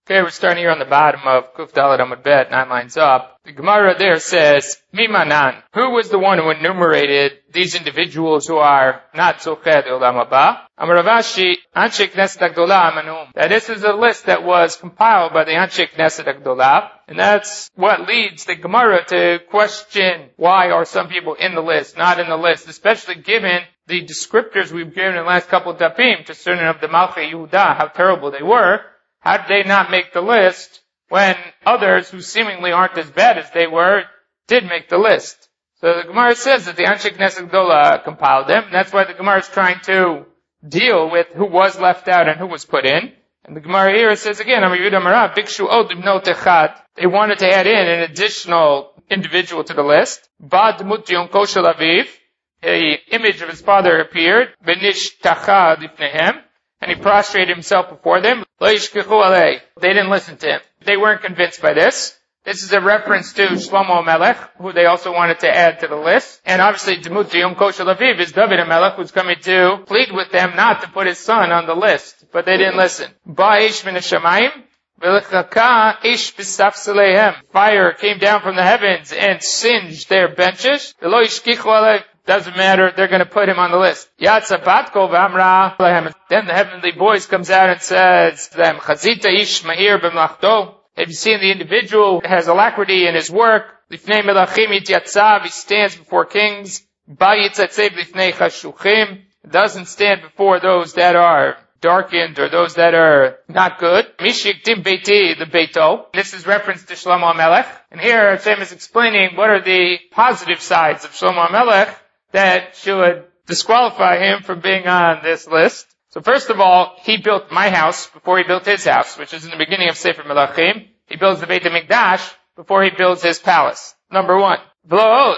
Okay, we're starting here on the bottom of Kuf Dalet Amud Bet, 9 lines up. The Gemara there says, Mimanan, who was the one who enumerated these individuals who are not Zochet Olam Haba? Amar Rav Ashi, Anshe Knesset HaGdolah Amanum. That this is a list that was compiled by the Anshe Knesset HaGdolah, and that's what leads the Gemara to question why are some people in the list, not in the list, especially given the descriptors we've given in the last couple of dapim concerning of the Malchei Yehuda, how terrible they were. How did they not make the list when others who seemingly aren't as bad as they were did make the list? So the Gemara says that the Anshe Knesset HaGdolah compiled them, and that's why the Gemara is trying to deal with who was left out and who was put in. And the Gemara here says again, they wanted to add in an additional individual to the list. Bad Mut Yom Koshel Aviv, an image of his father appeared, Benish Tachad Ifnehem, and he prostrated himself before them. They didn't listen to him. They weren't convinced by this. This is a reference to Shlomo HaMelech, who they also wanted to add to the list. And obviously, Demut Yom Koshel Aviv is David HaMelech, who's coming to plead with them not to put his son on the list. But they didn't listen. Ba'ish min hashamayim, v'lechaka ish b'safselehem. Fire came down from the heavens and singed their benches. V'lo yishkichu alei. Doesn't matter, they're going to put him on the list. Yatsa batko v'amra lehem. Then the heavenly voice comes out and says to them, Chazita ish mahir b'mlachto. Have you seen the individual who has alacrity in his work? Lifnei melachim yityatzav. He stands before kings. Ba'yitzatzev lifnei chashuchim. Doesn't stand before those that are darkened or those that are not good. Mishiktim beiti, the beito. This is reference to Shlomo HaMelech. And here Hashem is explaining what are the positive sides of Shlomo HaMelech that should disqualify him from being on this list. So first of all, he built my house before he built his house, which is in the beginning of Sefer Melachim. He builds the Beit HaMikdash before he builds his palace. Number one. Number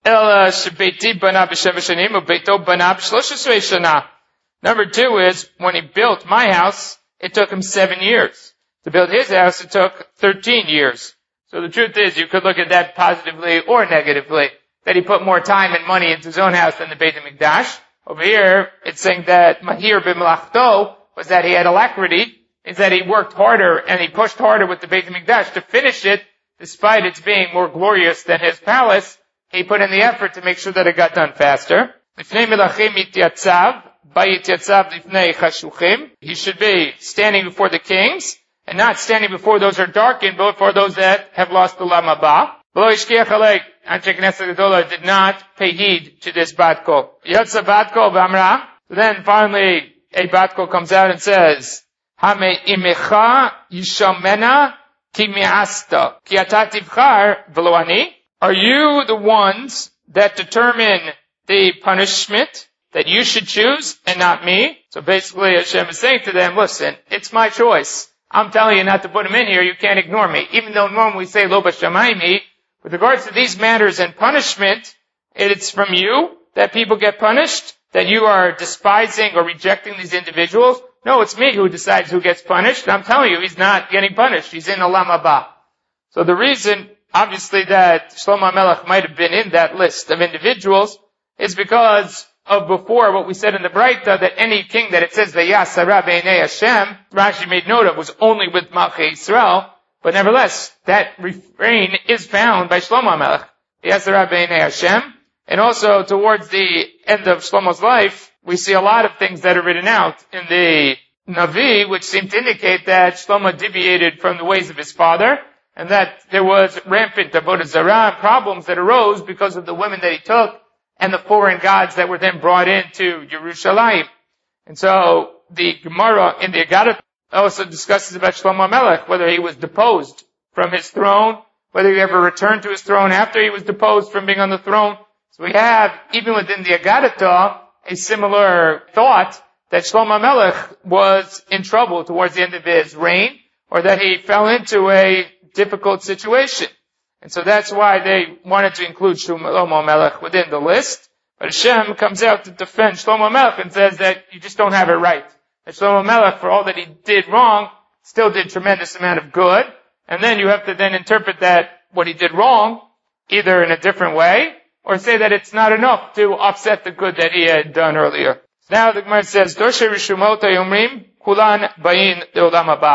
two is, when he built my house, it took him 7 years. To build his house, it took 13 years. So the truth is, you could look at that positively or negatively, that he put more time and money into his own house than the Beit HaMikdash. Over here, it's saying that Mahir b'Melachto was that he had alacrity, is that he worked harder and he pushed harder with the Beit HaMikdash to finish it, despite its being more glorious than his palace. He put in the effort to make sure that it got done faster. Lifnei melachim yityatzav, ba'yityatzav lifnei chashuchim. He should be standing before the kings, and not standing before those who are darkened, but before those that have lost the Olam Haba. V'lo yishkiach alei. Anshe Knesset HaGdolah did not pay heed to this batko. Yatsa batko v'amra. Then finally, a batko comes out and says, Hame imecha yishamena ki mi'asta, ki ata tivchar v'lo ani. Are you the ones that determine the punishment that you should choose and not me? So basically Hashem is saying to them, listen, it's my choice. I'm telling you not to put him in here, you can't ignore me. Even though normally we say lo b'shamayim, with regards to these matters and punishment, it's from you that people get punished, that you are despising or rejecting these individuals. No, it's me who decides who gets punished. I'm telling you, he's not getting punished. He's in Olam Haba. So the reason, obviously, that Shlomo HaMelech might have been in that list of individuals is because of before what we said in the Braita, that any king that it says, V'yasara b'nei Hashem, Rashi made note of, was only with Malchei Yisrael. But nevertheless, that refrain is found by Shlomo HaMelech. V'yasara b'nei Hashem. And also, towards the end of Shlomo's life, we see a lot of things that are written out in the Navi, which seem to indicate that Shlomo deviated from the ways of his father, and that there was rampant avodah zarah problems that arose because of the women that he took, and the foreign gods that were then brought into Yerushalayim. And so, the Gemara in the Agadah also discusses about Shlomo HaMelech, whether he was deposed from his throne, whether he ever returned to his throne after he was deposed from being on the throne. So we have, even within the Agadah, a similar thought that Shlomo HaMelech was in trouble towards the end of his reign, or that he fell into a difficult situation. And so that's why they wanted to include Shlomo HaMelech within the list. But Hashem comes out to defend Shlomo HaMelech and says that you just don't have it right. That Shlomo HaMelech, for all that he did wrong, still did tremendous amount of good. And then you have to then interpret that what he did wrong, either in a different way, or say that it's not enough to offset the good that he had done earlier. Now the Gemara says, Doshe Rishumot Hayomrim Kulan Bayin De'olam Haba.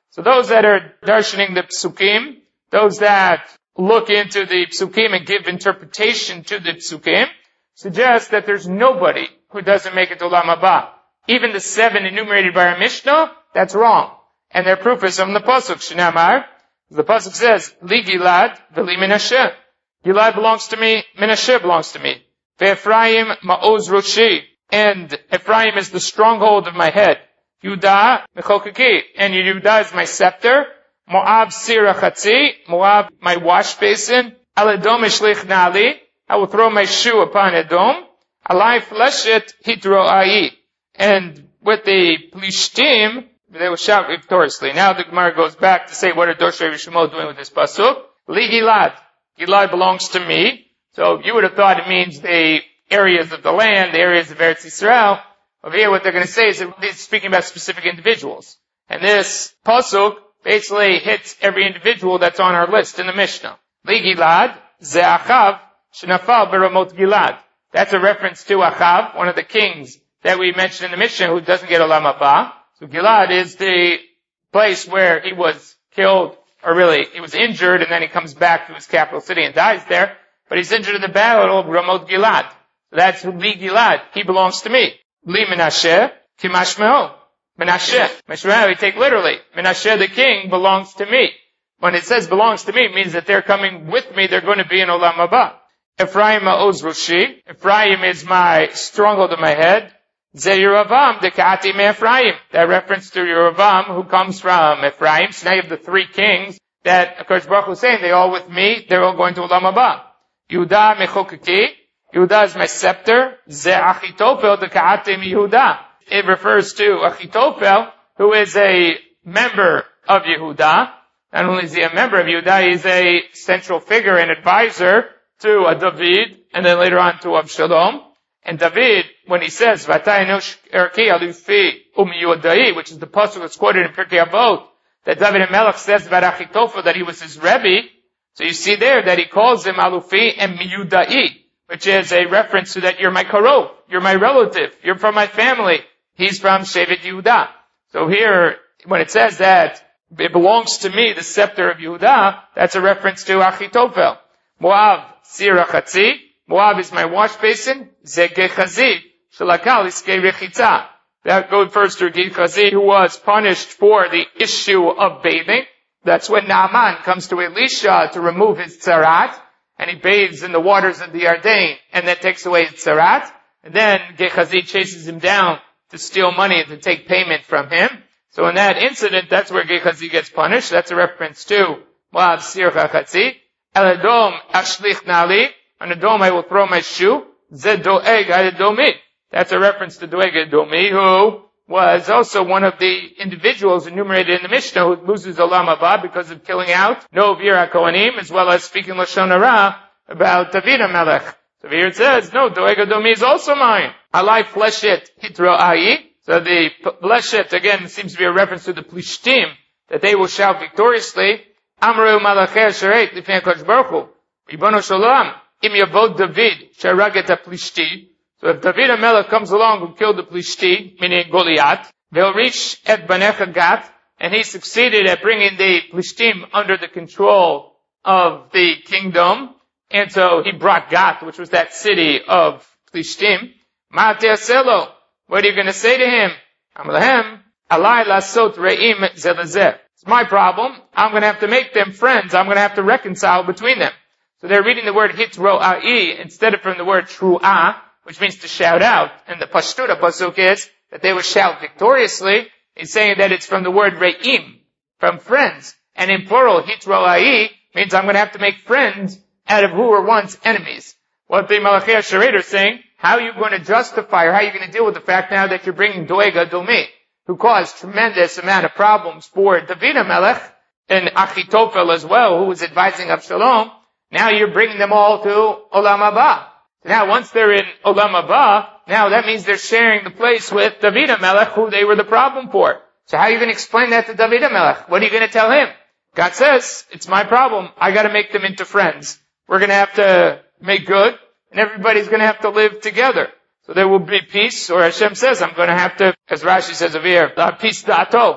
So those that are darshaning the psukim, those that look into the psukim and give interpretation to the psukim, suggest that there's nobody who doesn't make it to Olam Haba. Even the 7 enumerated by our Mishnah, that's wrong. And their proof is from the Pasuk, Shinamar. The Pasuk says, Li Gilad, V'li Menashe. Gilad belongs to me, Menashe belongs to me. Ve'Ephraim Ma'oz Roshi. And Ephraim is the stronghold of my head. Yudah Mechokeki. And Yudah is my scepter. Moab Sira Chatzi. Moab my wash basin. Al Edom Ishlich Nali. I will throw my shoe upon Edom. Alai Fleshet Hitro'ai. And with the Plishtim, they will shout victoriously. Now the Gemara goes back to say, what are Dorshay Rishimot doing with this pasuk? Li Gilad. Gilad belongs to me. So you would have thought it means the areas of the land, the areas of Eretz Yisrael. Over here, what they're going to say is that they're speaking about specific individuals. And this pasuk basically hits every individual that's on our list in the Mishnah. Li Gilad, Ze Achav, Shenafal Beramot Gilad. That's a reference to Achav, one of the kings that we mentioned in the Mishnah who doesn't get Olam Haba. So Gilad is the place where he was killed, or really, he was injured, and then he comes back to his capital city and dies there. But he's injured in the battle of Ramot Gilad. So that's Li Gilad. He belongs to me. Li Menashe, Kimashmeho. Menashe. Menashe we take literally. Menashe the king belongs to me. When it says belongs to me, it means that they're coming with me, they're going to be in Olam Haba. Ephraim Ma'oz Roshi. Ephraim is my stronghold of my head. Ze Yeravam Dekati Me Ephraim. That reference to Yeravam, who comes from Ephraim. So now you have the 3 kings that HaKadosh Baruch Hu is saying, they all with me, they're all going to Olam Haba. Yehuda Mechokeki. Yehuda is my scepter. Ze Achitofel Dekati Me Yehuda. It refers to Achitofel, who is a member of Yehuda. Not only is he a member of Yehuda, he's a central figure and advisor to David, and then later on to Avshalom. And David, when he says, Vatay Enosh Erki Alufi Umiyodai, which is the pasuk that's quoted in Pirkei Avot, that David HaMelech says about Achitofel that he was his Rebbe. So you see there that he calls him Alufi and Miyudai, which is a reference to that you're my karov, you're my relative, you're from my family. He's from Shevet Yehuda. So here, when it says that it belongs to me, the scepter of Yehuda, that's a reference to Achitofel. Moab, Sira Chatzi. Moab is my wash basin. Ze Gechazi. Shalakal iskei rechitza. That refers to Gechazi, who was punished for the issue of bathing. That's when Naaman comes to Elisha to remove his tzarat, and he bathes in the waters of the Yarden, and that takes away his tzarat. And then Gechazi chases him down to steal money and to take payment from him. So in that incident, that's where Gechazi gets punished. That's a reference to Moab, Sira Chatzi. El Edom Ashlich Nali. On Edom I will throw my shoe. Ze Doeg Edomi. That's a reference to Doeg Edomi, who was also one of the individuals enumerated in the Mishnah who loses Olam Haba because of killing out Nov Yira Kohanim, as well as speaking Lashon Hara about David HaMelech. So here it says, no, Doeg Edomi is also mine. Alai Fleshet Hitro'ai. So the Fleshet, again, seems to be a reference to the Plishtim, that they will shout victoriously. Amru Malachei Sheret Lifnei HaKadosh Baruch Hu. Ribono Shalom. Im Yavod David Sharaget HaPlishti. So if David HaMelech comes along who killed the Plishti, meaning Goliath, they'll reach Et Banecha Gat, and he succeeded at bringing the Plishtim under the control of the kingdom. And so he brought Gat, which was that city of Plishtim. Ma te'aselo. What are you going to say to him? Amalahem, alai lasot re'im zelazeh. It's my problem. I'm going to have to make them friends. I'm going to have to reconcile between them. So they're reading the word hitro'ai instead of from the word tru'ah, which means to shout out. And the Pashtuta pasuk is that they will shout victoriously. He's saying that it's from the word re'im, from friends. And in plural, hitro'ai means I'm going to have to make friends out of who were once enemies. What the Malachei Sheret are saying, how are you going to justify, or how are you going to deal with the fact now that you're bringing Doeg Edomi, who caused tremendous amount of problems for David HaMelech, and Achitofel as well, who was advising Avshalom. Now you're bringing them all to Olam Haba. So now once they're in Olam Haba, now that means they're sharing the place with David HaMelech, who they were the problem for. So how are you going to explain that to David HaMelech? What are you going to tell him? God says, it's my problem. I got to make them into friends. We're going to have to make good, and everybody's going to have to live together. So there will be peace, or Hashem says, I'm going to have to, as Rashi says over here, peace da'ato.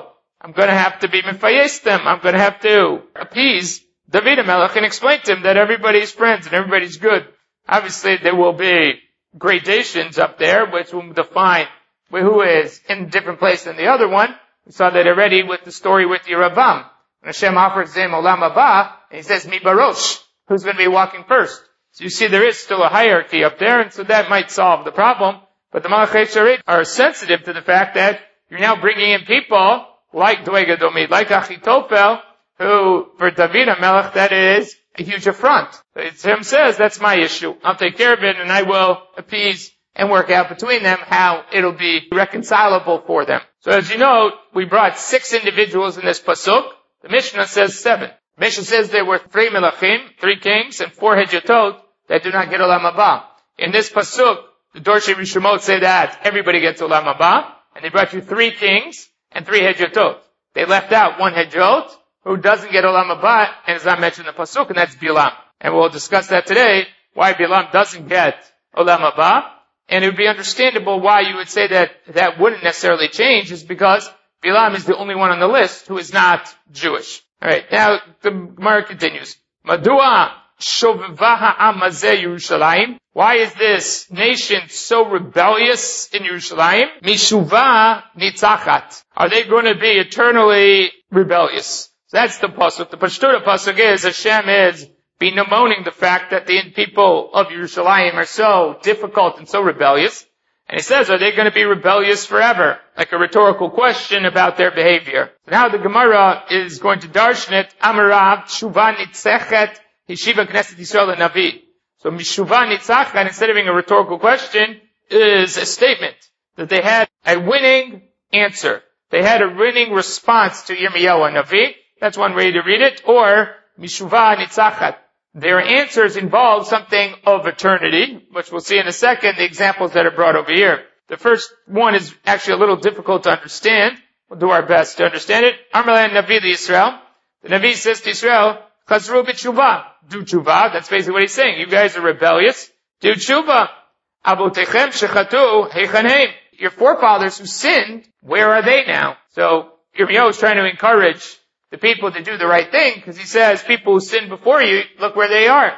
I'm going to have to be mefayes them. I'm going to have to appease David HaMelech and explain to him that everybody's friends and everybody's good. Obviously, there will be gradations up there, which will define who is in a different place than the other one. We saw that already with the story with Yeravam. When Hashem offers him Olam Haba, and he says, Mi Barosh, who's going to be walking first? So you see there is still a hierarchy up there, and so that might solve the problem. But the Malachei Sharet are sensitive to the fact that you're now bringing in people like Doeg Edomid, like Achitofel, who, for David HaMelech, that is a huge affront. Hashem says, that's my issue. I'll take care of it, and I will appease and work out between them how it'll be reconcilable for them. So as you know, we brought 6 individuals in this pasuk. The Mishnah says 7. The Mishnah says there were 3 melachim, 3 kings, and 4 hedyotot that do not get Olam Haba. In this pasuk, the Dorshei Rishomot say that everybody gets Olam Haba, and they brought you 3 kings and 3 hedyotot. They left out 1 hedyot, who doesn't get Olam Haba, and is not mentioned in the pasuk, and that's Bilam. And we'll discuss that today, why Bilam doesn't get Olam Haba. And it would be understandable why you would say that that wouldn't necessarily change, is because Bilam is the only one on the list who is not Jewish. Alright, now the Gemara continues. Madua shovevaha amazeh Yerushalayim. Why is this nation so rebellious in Yerushalayim? Mishuva nitzachat. Are they going to be eternally rebellious? So that's the pasuk. The Pashtuta pasuk is Hashem is bemoaning the fact that the people of Yerushalayim are so difficult and so rebellious. And he says, are they going to be rebellious forever? Like a rhetorical question about their behavior. So now the Gemara is going to darshan it, Amarav, Shuva Nitzechet, Yeshiva Knesset Yisrael Navi. So Mishuva Nitzechet, instead of being a rhetorical question, is a statement that they had a winning answer. They had a winning response to Yirmiyahu Navi. That's one way to read it. Or Mishuva Nitzechet. Their answers involve something of eternity, which we'll see in a second, the examples that are brought over here. The first one is actually a little difficult to understand. We'll do our best to understand it. Amalei Navi to Israel. The Navi says to Israel, Chazru b'tshuva. Do tshuva. That's basically what he's saying. You guys are rebellious. Do tshuva. Avotechem shechatu heichaneim. Your forefathers who sinned, where are they now? So Yirmiyahu is trying to encourage the people to do the right thing, because he says, people who sinned before you, look where they are.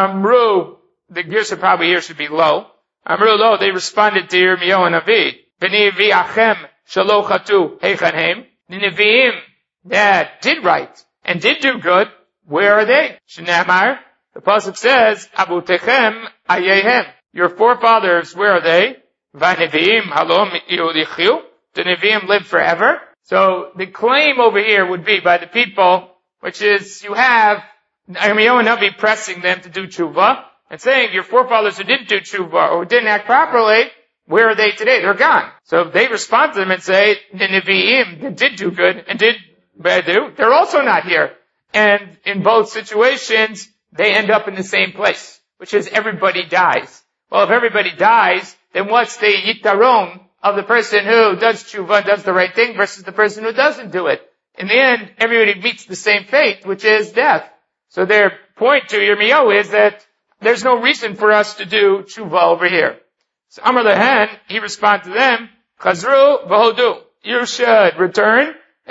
Amru, the girsa probably here should be low. Amru lo, they responded to Yirmiyahu Navi. B'ni v'achem shalochatu heichanheim. The Nevi'im that did right and did do good, where are they? Shnamar, the pasuk says, Abutechem ayehem. Your forefathers, where are they? V'nevi'im halom yulichu. The Nevi'im live forever. So the claim over here would be by the people, which is you have Yirmiyahu Navi pressing them to do tshuva and saying your forefathers who didn't do tshuva or who didn't act properly, where are they today? They're gone. So they respond to them and say the Nevi'im that did do good and did bad do, they're also not here. And in both situations, they end up in the same place, which is everybody dies. Well, if everybody dies, then what's the yitaron of the person who does tshuva, does the right thing, versus the person who doesn't do it? In the end, everybody meets the same fate, which is death. So their point to Yirmiyahu is that there's no reason for us to do tshuva over here. So Amar Lehen, he responds to them, Chazru v'hodu. You should return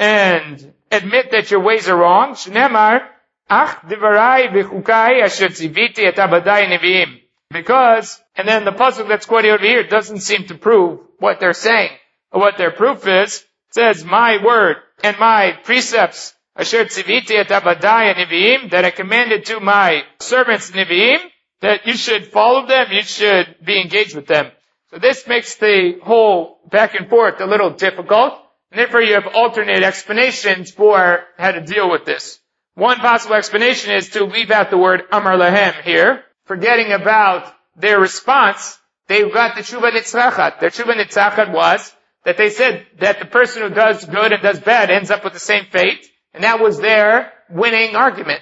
and admit that your ways are wrong. Shnemar, ach divarai v'chukai asher tziviti et abadai nevi'im. Because, and then the pasuk that's quoted over here doesn't seem to prove what they're saying, or what their proof is. It says, my word and my precepts, asher tziviti et abadai nevi'im, that I commanded to my servants nevi'im, that you should follow them, you should be engaged with them. So this makes the whole back and forth a little difficult, and therefore you have alternate explanations for how to deal with this. One possible explanation is to leave out the word Amar Lahem here, forgetting about their response. They got the Tshuva Nitzrachat. Their Tshuva Nitzrachat was that they said that the person who does good and does bad ends up with the same fate, and that was their winning argument.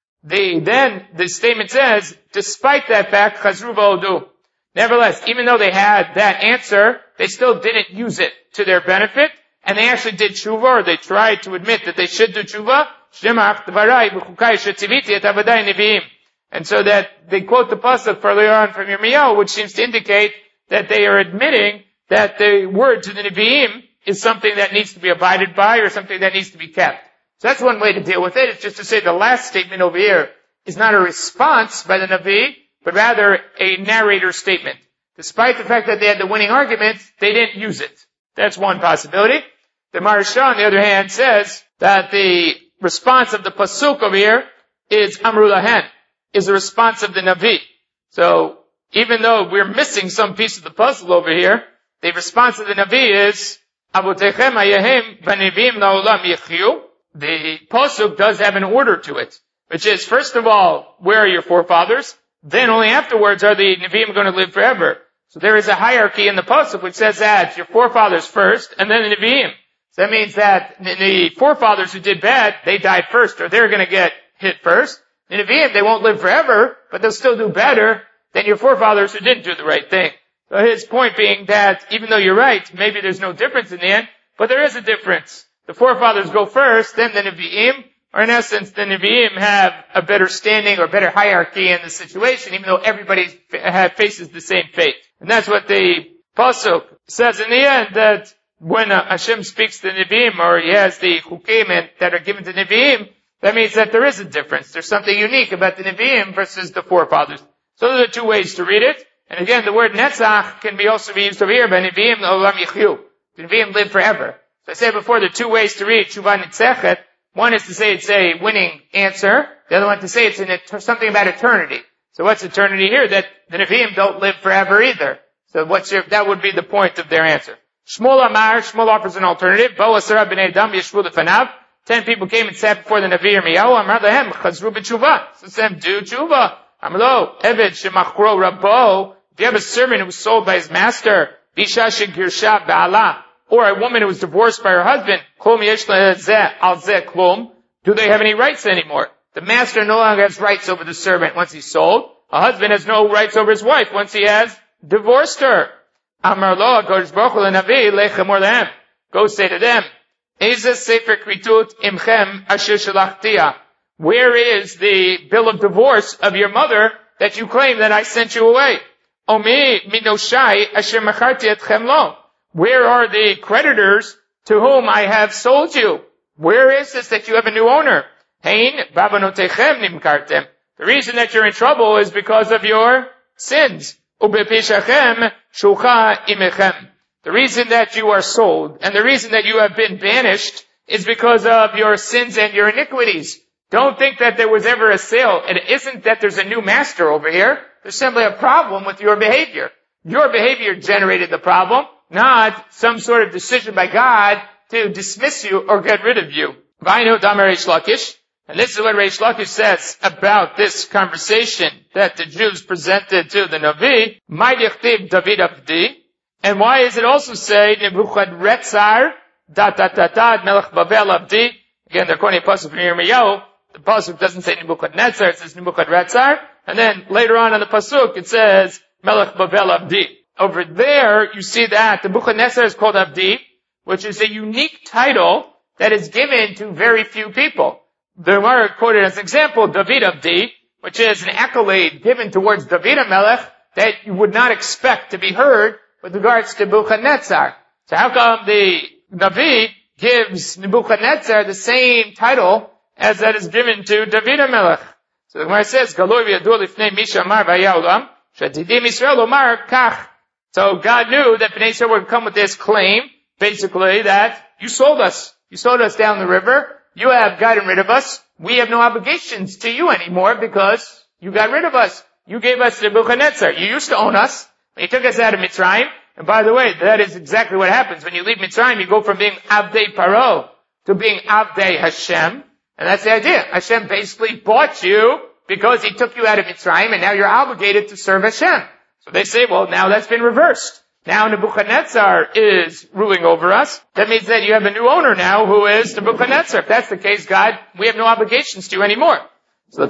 Then the statement says, despite that fact, Chazru v'hodu. Nevertheless, even though they had that answer, they still didn't use it to their benefit, and they actually did tshuva, or they tried to admit that they should do tshuva. And so that they quote the pasuk further on from Yirmiyahu, which seems to indicate that they are admitting that the word to the Nevi'im is something that needs to be abided by or something that needs to be kept. So that's one way to deal with it. It's just to say the last statement over here is not a response by the Navi, but rather a narrator statement. Despite the fact that they had the winning argument, they didn't use it. That's one possibility. The Maharsha, on the other hand, says that the response of the Pasuk over here is Amru Lahen, is the response of the Navi. So, even though we're missing some piece of the puzzle over here, the response of the Navi is, Avotechem hayehim v'nevim la'olam yichyu. The Pasuk does have an order to it, which is, first of all, where are your forefathers? Then only afterwards are the Nevi'im going to live forever. So there is a hierarchy in the Pasuk which says that your forefathers first, and then the Nevi'im. So that means that the forefathers who did bad, they died first, or they're going to get hit first. The Nevi'im, they won't live forever, but they'll still do better than your forefathers who didn't do the right thing. So his point being that, even though you're right, maybe there's no difference in the end, but there is a difference. The forefathers go first, then the Nevi'im, or in essence, the Nevi'im have a better standing or better hierarchy in the situation, even though everybody faces the same fate. And that's what the Pasuk says in the end, that when Hashem speaks to the Nevi'im, or he has the Chukim that are given to Nevi'im, that means that there is a difference. There's something unique about the Nevi'im versus the forefathers. So those are two ways to read it. And again, the word Netzach can also be used over here by Nevi'im Olam Yichyu. The Nevi'im live forever. So I said before, there are two ways to read Tshuva Nitzechet. One is to say it's a winning answer. The other one to say it's something about eternity. So what's eternity here? That the Nevi'im don't live forever either. So that would be the point of their answer. Shmuel Amar, Shmuel offers an alternative. Bo Asara B'nei Adam Yeshvu Lefanav. 10 people came and sat before the Navi Yirmiyahu. Amar Lehem, Chazru B'Tshuva. So them do Tshuva. Amlo, Eved Shemachro Rabbo. If you have a servant who was sold by his master, Bisha Shegirsha Ba'ala, or a woman who was divorced by her husband, Klum Yesh Lezeh Al Zeh Klum, do they have any rights anymore? The master no longer has rights over the servant once he's sold. A husband has no rights over his wife once he has divorced her. Amar Lo, Kodesh Baruch Hu Lenavi, Lechem or Lehem. Go say to them, Eze Sefer Kritut Imchem Asher Shalachtia. Where is the bill of divorce of your mother that you claim that I sent you away? Omi Minoshai Asher Macharti Etchem Lo. Where are the creditors to whom I have sold you? Where is this that you have a new owner? Hein Babanotechem Nimkartem. The reason that you're in trouble is because of your sins. Ubepishachem Shucha Imechem. The reason that you are sold and the reason that you have been banished is because of your sins and your iniquities. Don't think that there was ever a sale. It isn't that there's a new master over here. There's simply a problem with your behavior. Your behavior generated the problem, not some sort of decision by God to dismiss you or get rid of you. Vainu Damar Reish Lakish. And this is what Reish Lakish says about this conversation that the Jews presented to the Navi. Ma'dichtiv David Avdi. And why does it also say Nebuchadrezzar Melech Bavel Avdi? Again, they're quoting a pasuk from Yirmiyahu. The pasuk doesn't say Nebuchadnezzar, it says Nebuchadrezzar. And then later on in the pasuk, it says Melech Bavel Avdi. Over there, you see that the Nebuchadnezzar is called Avdi, which is a unique title that is given to very few people. The Gemara quoted as an example David Avdi, which is an accolade given towards David HaMelech that you would not expect to be heard with regards to Nebuchadnezzar. So how come the Navi gives Nebuchadnezzar the same title as that is given to David HaMelech? So the Gemara says, Galoi v'yadur lifnei misha amar v'haya olam, shetidim Yisrael omar kach. So God knew that Bnei Yisrael would come with this claim, basically, that you sold us. You sold us down the river. You have gotten rid of us. We have no obligations to you anymore because you got rid of us. You gave us Nebuchadnezzar. You used to own us. You took us out of Mitzrayim. And by the way, that is exactly what happens. When you leave Mitzrayim, you go from being Avdei Paro to being Avdei Hashem. And that's the idea. Hashem basically bought you because he took you out of Mitzrayim and now you're obligated to serve Hashem. So they say, well, now that's been reversed. Now Nebuchadnezzar is ruling over us. That means that you have a new owner now who is Nebuchadnezzar. If that's the case, God, we have no obligations to you anymore. So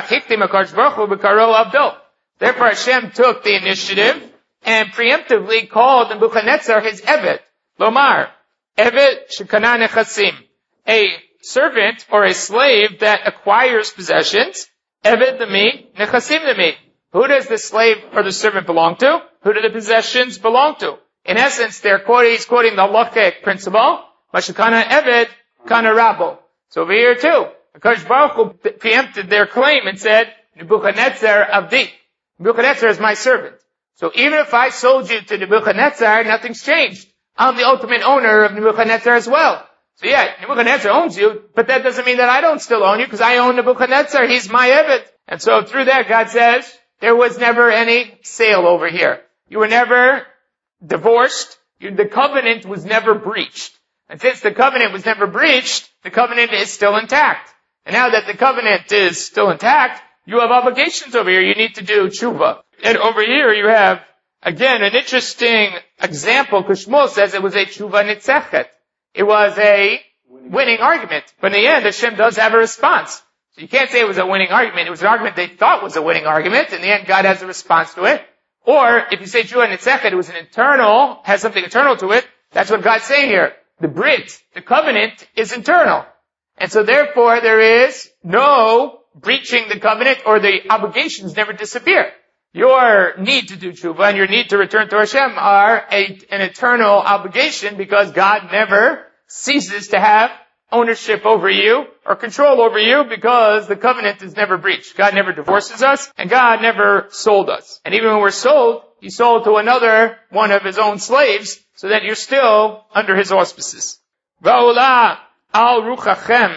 therefore Hashem took the initiative and preemptively called Nebuchadnezzar his Eved. Lomar, Eved Shekana Nechasim. A servant or a slave that acquires possessions. Eved Lemi, Nechasim Lemi. Who does the slave or the servant belong to? Who do the possessions belong to? In essence, he's quoting the halachic principle, Mashakana Eved, Kana Rabo. So over here too, Akash Baruch Hu preempted their claim and said, Nebuchadnezzar Avdi. Nebuchadnezzar is my servant. So even if I sold you to Nebuchadnezzar, nothing's changed. I'm the ultimate owner of Nebuchadnezzar as well. So yeah, Nebuchadnezzar owns you, but that doesn't mean that I don't still own you, because I own Nebuchadnezzar. He's my Eved. And so through that, God says, there was never any sale over here. You were never divorced. The covenant was never breached. And since the covenant was never breached, the covenant is still intact. And now that the covenant is still intact, you have obligations over here. You need to do tshuva. And over here you have, again, an interesting example. Shmuel says it was a tshuva nitzechet. It was a winning argument. But in the end, Hashem does have a response. So you can't say it was a winning argument. It was an argument they thought was a winning argument. In the end, God has a response to it. Or, if you say tshuva nitzechet, it was an internal, has something internal to it. That's what God's saying here. The Brit, the covenant, is internal. And so therefore, there is no breaching the covenant, or the obligations never disappear. Your need to do tshuva and your need to return to Hashem are an eternal obligation, because God never ceases to have ownership over you or control over you, because the covenant is never breached. God never divorces us, and God never sold us. And even when we're sold, He sold to another one of His own slaves, so that you're still under His auspices. Va'olah al ruchachem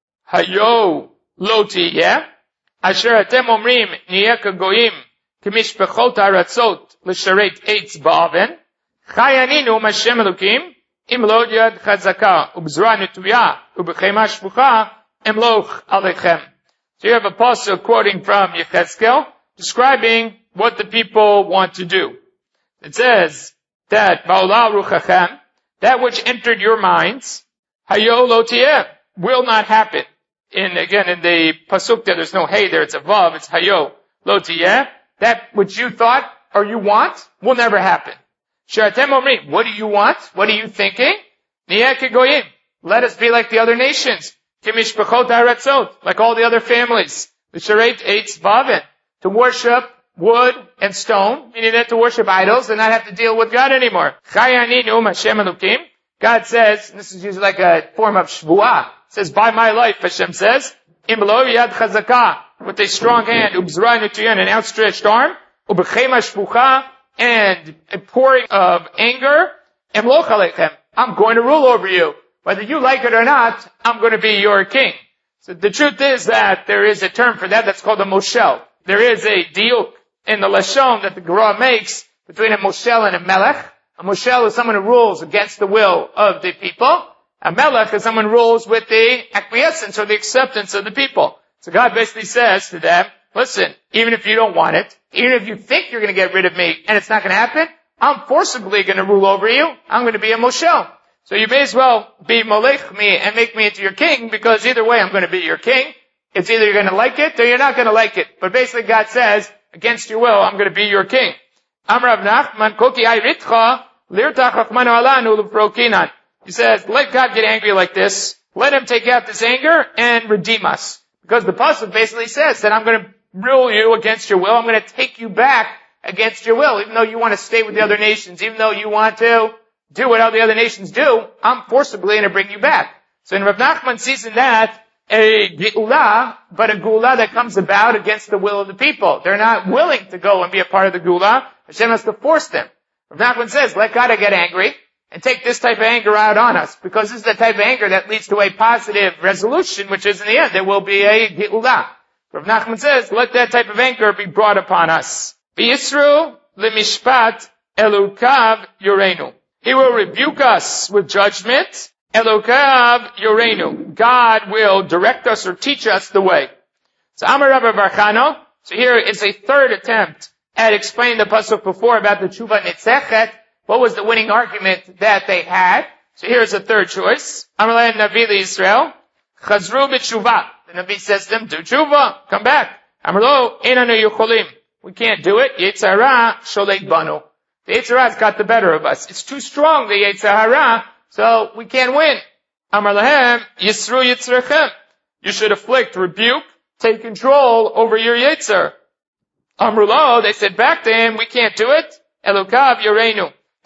hayo lo tiyeh asher atem omrim niyeh kagoyim k'mishpachot haratzot l'sharet eitz ba'aven chayaninu Hashem Elokim im lo yad chazaka ub'zra netuya ub'chema shpucha emloch alechem. So you have a pasuk quoting from Yechezkel, describing what the people want to do. It says that Ba'olah ruchachem, that which entered your minds, hayo lo tiyeh, will not happen. In the pasuk there's no hey there, it's a vav, it's hayo lo tiyeh. That which you thought or you want will never happen. Sheratem omrim, what do you want? What are you thinking? Niyeh kegoyim, let us be like the other nations. Kimishpachot haratzot, like all the other families. L'sharet eitz ba'aven, to worship wood and stone, meaning that to worship idols and not have to deal with God anymore. Chayaninu Hashem Elokim. God says, and this is usually like a form of shvuah. It says, by my life, Hashem says, Im lo yad chazakah, with a strong hand, ub'zra netuyan, an outstretched arm, ub'chema shpucha, and a pouring of anger, emloch alechem, I'm going to rule over you. Whether you like it or not, I'm going to be your king. So the truth is that there is a term for that that's called a moshel. There is a diuk in the Lashon that the Gemara makes between a moshel and a melech. A moshel is someone who rules against the will of the people. A melech is someone who rules with the acquiescence or the acceptance of the people. So God basically says to them, listen, even if you don't want it, even if you think you're going to get rid of me and it's not going to happen, I'm forcibly going to rule over you. I'm going to be a moshel. So you may as well be molech me and make me into your king, because either way I'm going to be your king. It's either you're going to like it or you're not going to like it. But basically God says, against your will, I'm going to be your king. Amar Rav Nachman, koki ayritcha, lirtach rachmanu alanu l'prokinan. He says, let God get angry like this. Let Him take out this anger and redeem us. Because the pasuk basically says that I'm going to rule you against your will. I'm going to take you back against your will. Even though you want to stay with the other nations, even though you want to do what all the other nations do, I'm forcibly going to bring you back. So in Rav Nachman sees in that a geula, but a geula that comes about against the will of the people. They're not willing to go and be a part of the geula. Hashem has to force them. Rav Nachman says, let God get angry and take this type of anger out on us, because this is the type of anger that leads to a positive resolution, which is in the end there will be a geula. Rav Nachman says, let that type of anger be brought upon us. V'yisru lemishpat elukav yorenu. He will rebuke us with judgment. Elokav yorenu. God will direct us or teach us the way. So Amar Rabbi Barchano. So here is a third attempt at explaining the pasuk before about the tshuva nitzechet. What was the winning argument that they had? So here's a third choice. Amar Lahem Navi Yisrael. Chazru b'tshuva. The Navi says to them, do tshuva. Come back. Amar lo einanu yucholim. We can't do it. Yetzer hara sholek banu. The Yetzer hara's got the better of us. It's too strong, the Yetzer hara, so we can't win. Amar lahem, yisru yitzrechem. You should afflict, rebuke, take control over your Yetzer. Amar lo, they said back to him, we can't do it. Elokav yorenu.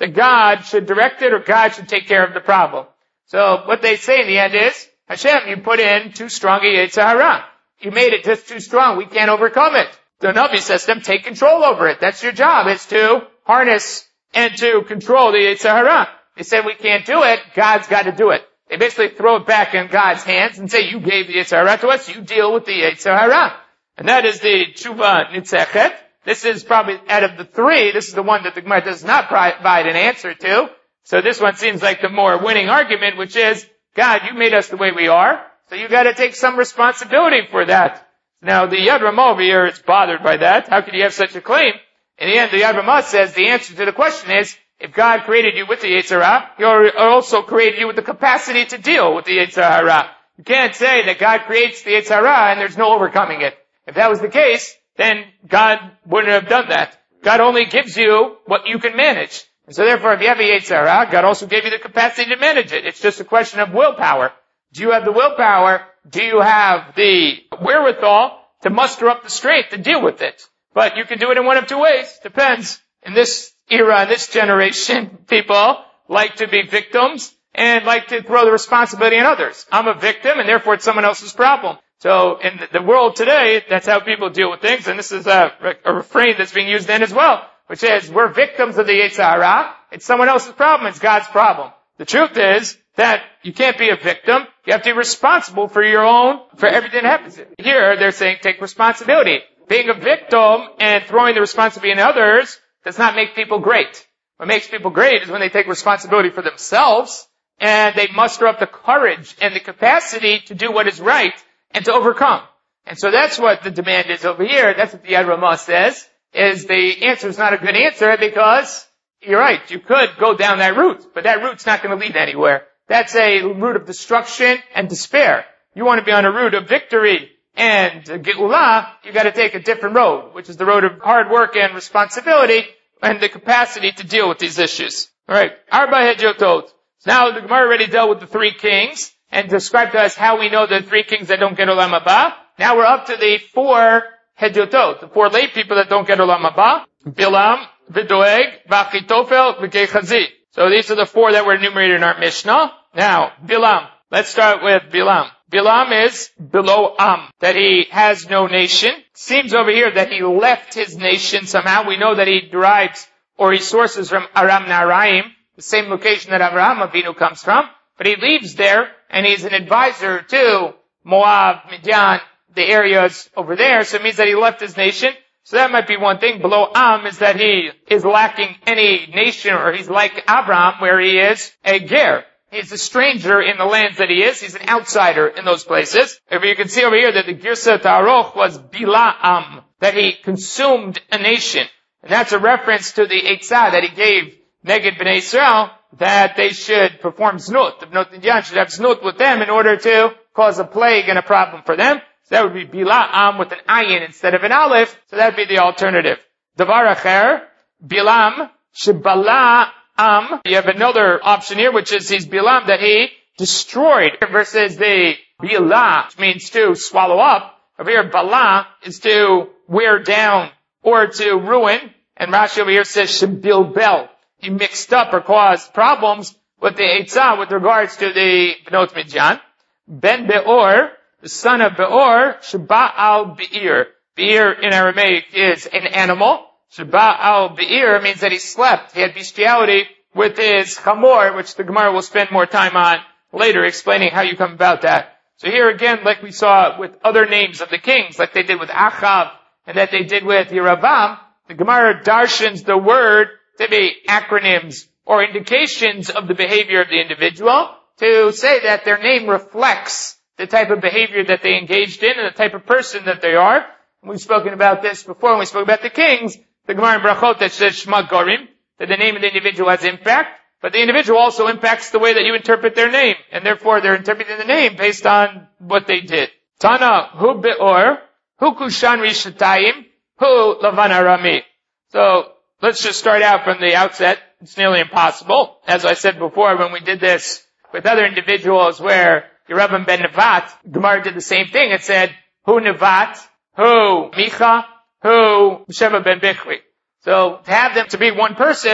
that God should direct it or God should take care of the problem. So what they say in the end is, Hashem, you put in too strong a Yetzer Hara. You made it just too strong. We can't overcome it. The Navi says to them, take control over it. That's your job, is to harness and to control the Yetzer Hara. They said we can't do it. God's got to do it. They basically throw it back in God's hands and say, you gave the Yetzer Hara to us. You deal with the Yetzer Hara. And that is the Tshuva Nitzechet. This is probably, out of the three, this is the one that the Gemara does not provide an answer to. So this one seems like the more winning argument, which is, God, you made us the way we are, so you gotta take some responsibility for that. Now, the Yad Ramah over here is bothered by that. How could you have such a claim? In the end, the Yad Ramah says the answer to the question is, if God created you with the Yetzer Hara, He also created you with the capacity to deal with the Yetzer Hara. You can't say that God creates the Yetzer Hara and there's no overcoming it. If that was the case, then God wouldn't have done that. God only gives you what you can manage. And so therefore, if you have a Yetzer Hara, God also gave you the capacity to manage it. It's just a question of willpower. Do you have the willpower? Do you have the wherewithal to muster up the strength to deal with it? But you can do it in one of two ways. Depends. In this era, in this generation, people like to be victims and like to throw the responsibility on others. I'm a victim and therefore it's someone else's problem. So in the world today, that's how people deal with things, and this is a refrain that's being used then as well, which is, we're victims of the Yetzer Hara. It's someone else's problem. It's God's problem. The truth is that you can't be a victim. You have to be responsible for everything that happens. Here, they're saying take responsibility. Being a victim and throwing the responsibility on others does not make people great. What makes people great is when they take responsibility for themselves and they muster up the courage and the capacity to do what is right and to overcome. And so that's what the demand is over here. That's what the Yad Ramah says, is the answer is not a good answer because, you're right, you could go down that route, but that route's not going to lead anywhere. That's a route of destruction and despair. You want to be on a route of victory and Geulah, you got to take a different road, which is the road of hard work and responsibility and the capacity to deal with these issues. Alright, Arba Hedyotot. So now the Gemara already dealt with the three kings and described to us how we know the three kings that don't get Olam Haba. Now we're up to the four Hedyotot, the four lay people that don't get Olam Haba. Bilam, V'doeg, V'achitofel, V'gechazi. So these are the four that were enumerated in our Mishnah. Now, Bilam. Let's start with Bilam. Bilam is below Am, that he has no nation. Seems over here that he left his nation somehow. We know that he derives or he sources from Aram Naharaim, the same location that Avraham Avinu comes from. But he leaves there and he's an advisor to Moab, Midian, the areas over there. So it means that he left his nation. So that might be one thing. Below Am is that he is lacking any nation, or he's like Abraham where he is a ger. He's a stranger in the lands that he is. He's an outsider in those places. If you can see over here that the Girsa Taroch was Bilaam, that he consumed a nation. And that's a reference to the Eitzah that he gave Neged Bnei Israel, that they should perform znut. The Bnot Midian should have znut with them in order to cause a plague and a problem for them. So that would be Bilaam with an ayin instead of an aleph. So that would be the alternative. Davar acher, Bilam, Shebala Am. You have another option here, which is he's Bilam, that he destroyed, versus the Bila, which means to swallow up. Over here, Bala is to wear down or to ruin. And Rashi over here says Shebilbel. He mixed up or caused problems with the Eitzah with regards to the Bnot Midian. Ben Beor, the son of Beor, Sheba'al Be'ir. Be'ir in Aramaic is an animal. Sheba'al Be'ir means that he slept. He had bestiality with his chamor, which the Gemara will spend more time on later, explaining how you come about that. So here again, like we saw with other names of the kings, like they did with Achav, and that they did with Yeravam, the Gemara darshans the word to be acronyms or indications of the behavior of the individual, to say that their name reflects the type of behavior that they engaged in and the type of person that they are. And we've spoken about this before when we spoke about the kings, the Gemara in Brachot that says Shema Gorim, that the name of the individual has impact, but the individual also impacts the way that you interpret their name, and therefore they're interpreting the name based on what they did. Tana hu be'or, hu kushan rishatayim, hu lavan arami. So, let's just start out from the outset. It's nearly impossible. As I said before, when we did this with other individuals where Yerabim ben Nevat, Gemara did the same thing. It said, hu Nevat, hu Micha, hu Sheva ben Bichri. So, to have them to be one person,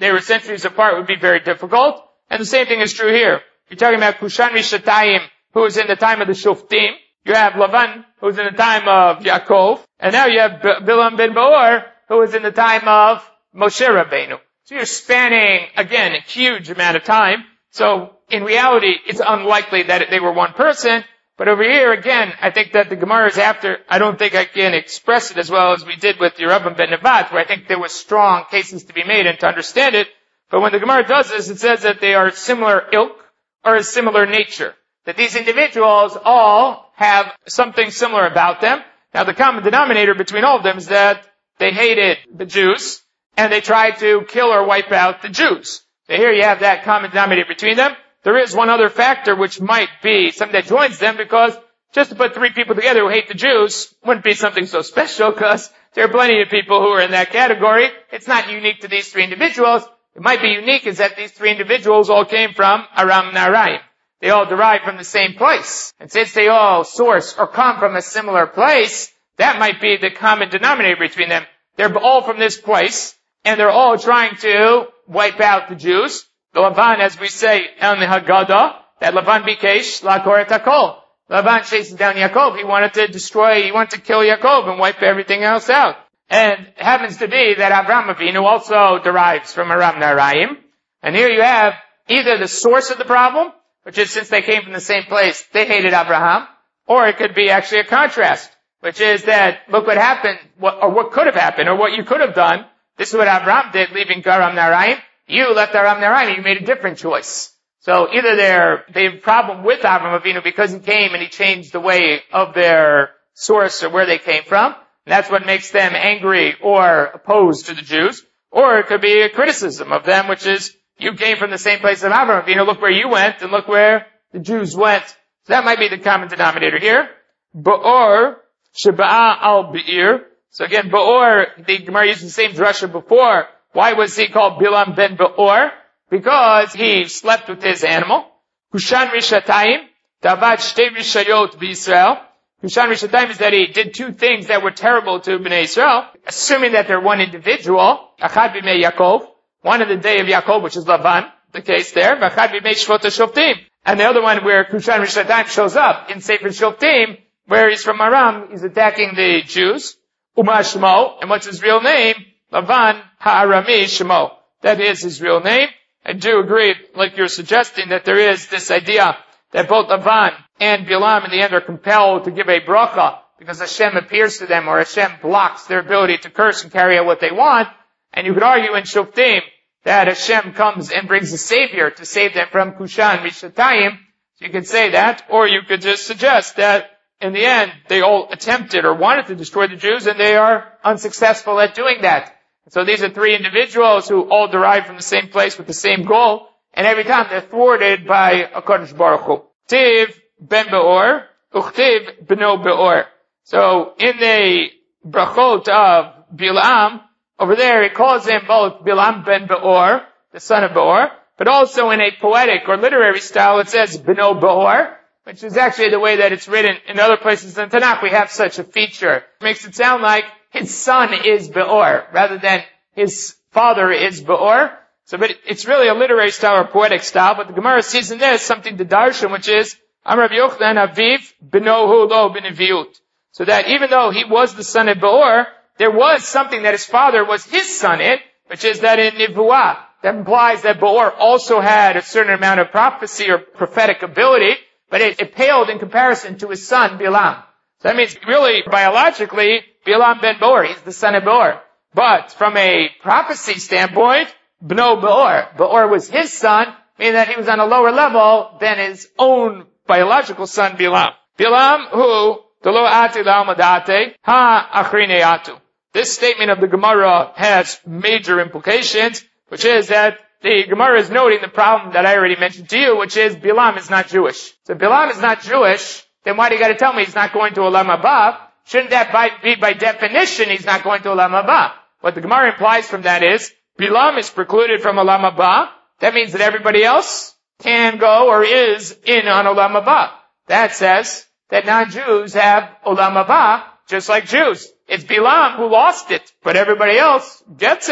they were centuries apart, would be very difficult. And the same thing is true here. You're talking about Kushan Rishatayim, who was in the time of the Shoftim. You have Lavan, who was in the time of Yaakov. And now you have Bilam ben Beor, who was in the time of Moshe Rabbeinu. So you're spanning, again, a huge amount of time. So in reality, it's unlikely that they were one person. But over here, again, I think that the Gemara is after, I don't think I can express it as well as we did with Yerubim ben Nevat, where I think there were strong cases to be made and to understand it. But when the Gemara does this, it says that they are similar ilk or a similar nature. That these individuals all have something similar about them. Now the common denominator between all of them is that they hated the Jews and they tried to kill or wipe out the Jews. So here you have that common denominator between them. There is one other factor which might be something that joins them, because just to put three people together who hate the Jews wouldn't be something so special, because there are plenty of people who are in that category. It's not unique to these three individuals. It might be unique is that these three individuals all came from Aram Naharaim. They all derive from the same place. And since they all source or come from a similar place, that might be the common denominator between them. They're all from this place, and they're all trying to wipe out the Jews. The Lavan, as we say on the Haggadah, that Lavan bikesh la'kor et hakol. Lavan chases down Yaakov. He wanted to kill Yaakov and wipe everything else out. And it happens to be that Avraham Avinu also derives from Aram Naharaim. And here you have either the source of the problem, which is since they came from the same place, they hated Abraham, or it could be actually a contrast, which is that look what happened, what could have happened, or what you could have done. This is what Abraham did, leaving Aram Naharaim. You left Aram Naharaim, you made a different choice. So either they have a problem with Avraham Avinu because he came and he changed the way of their source or where they came from. And that's what makes them angry or opposed to the Jews. Or it could be a criticism of them, which is, you came from the same place as Avraham Avinu, look where you went and look where the Jews went. So that might be the common denominator here. Ba'or, Sheba'a al Be'ir. So again, Be'or, the Gemara used the same drasha before. Why was he called Bilam ben Be'or? Because he slept with his animal. Kushan Rishatayim, Davat Shtei Rishayot B'Yisrael. Kushan Rishatayim is that he did two things that were terrible to Bnei Yisrael, assuming that they're one individual. Achad B'mei Yaakov, one in the day of Yaakov, which is Lavan, the case there. V'achad B'mei Shvot HaShoftim. And the other one where Kushan Rishatayim shows up in Sefer Shoftim, where he's from Aram, he's attacking the Jews. Uma Shmo, and what's his real name? Lavan Ha'arami Shemo. That is his real name. I do agree, like you're suggesting, that there is this idea that both Lavan and Bilam in the end are compelled to give a bracha because Hashem appears to them, or Hashem blocks their ability to curse and carry out what they want. And you could argue in Shoftim that Hashem comes and brings a savior to save them from Kushan Rishatayim. So you could say that, or you could just suggest that in the end they all attempted or wanted to destroy the Jews and they are unsuccessful at doing that. So these are three individuals who all derive from the same place with the same goal, and every time they're thwarted by HaKadosh Baruch Hu. Tiv ben Be'or, Uchtiv beno Be'or. So in the brachot of Bilam, over there he calls him both Bilam ben Be'or, the son of Be'or, but also in a poetic or literary style it says beno Be'or, which is actually the way that it's written in other places in Tanakh. We have such a feature. It makes it sound like his son is Be'or, rather than his father is Be'or. So, but it's really a literary style or poetic style, but the Gemara sees in this something to darshan, which is, Amar Rabbi Yochanan Aviv Benohu Lo B'Neviut. So that even though he was the son of Be'or, there was something that his father was his son in, which is that in Nivuah. That implies that Be'or also had a certain amount of prophecy or prophetic ability, but it paled in comparison to his son Bilam. So that means really, biologically, Bilam ben Be'or, he's the son of Be'or. But from a prophecy standpoint, Bno Be'or, Be'or was his son, meaning that he was on a lower level than his own biological son Bilam. Bilam, who, Delo ati la'amadate, ha achrineatu. This statement of the Gemara has major implications, which is that the Gemara is noting the problem that I already mentioned to you, which is Bilam is not Jewish. So if Bilam is not Jewish, then why do you got to tell me he's not going to Olam Haba? Shouldn't that be by definition he's not going to Olam Haba? What the Gemara implies from that is Bilam is precluded from Olam Haba. That means that everybody else can go or is in on Olam Haba. That says that non-Jews have Olam Haba just like Jews. It's Bilam who lost it, but everybody else gets it.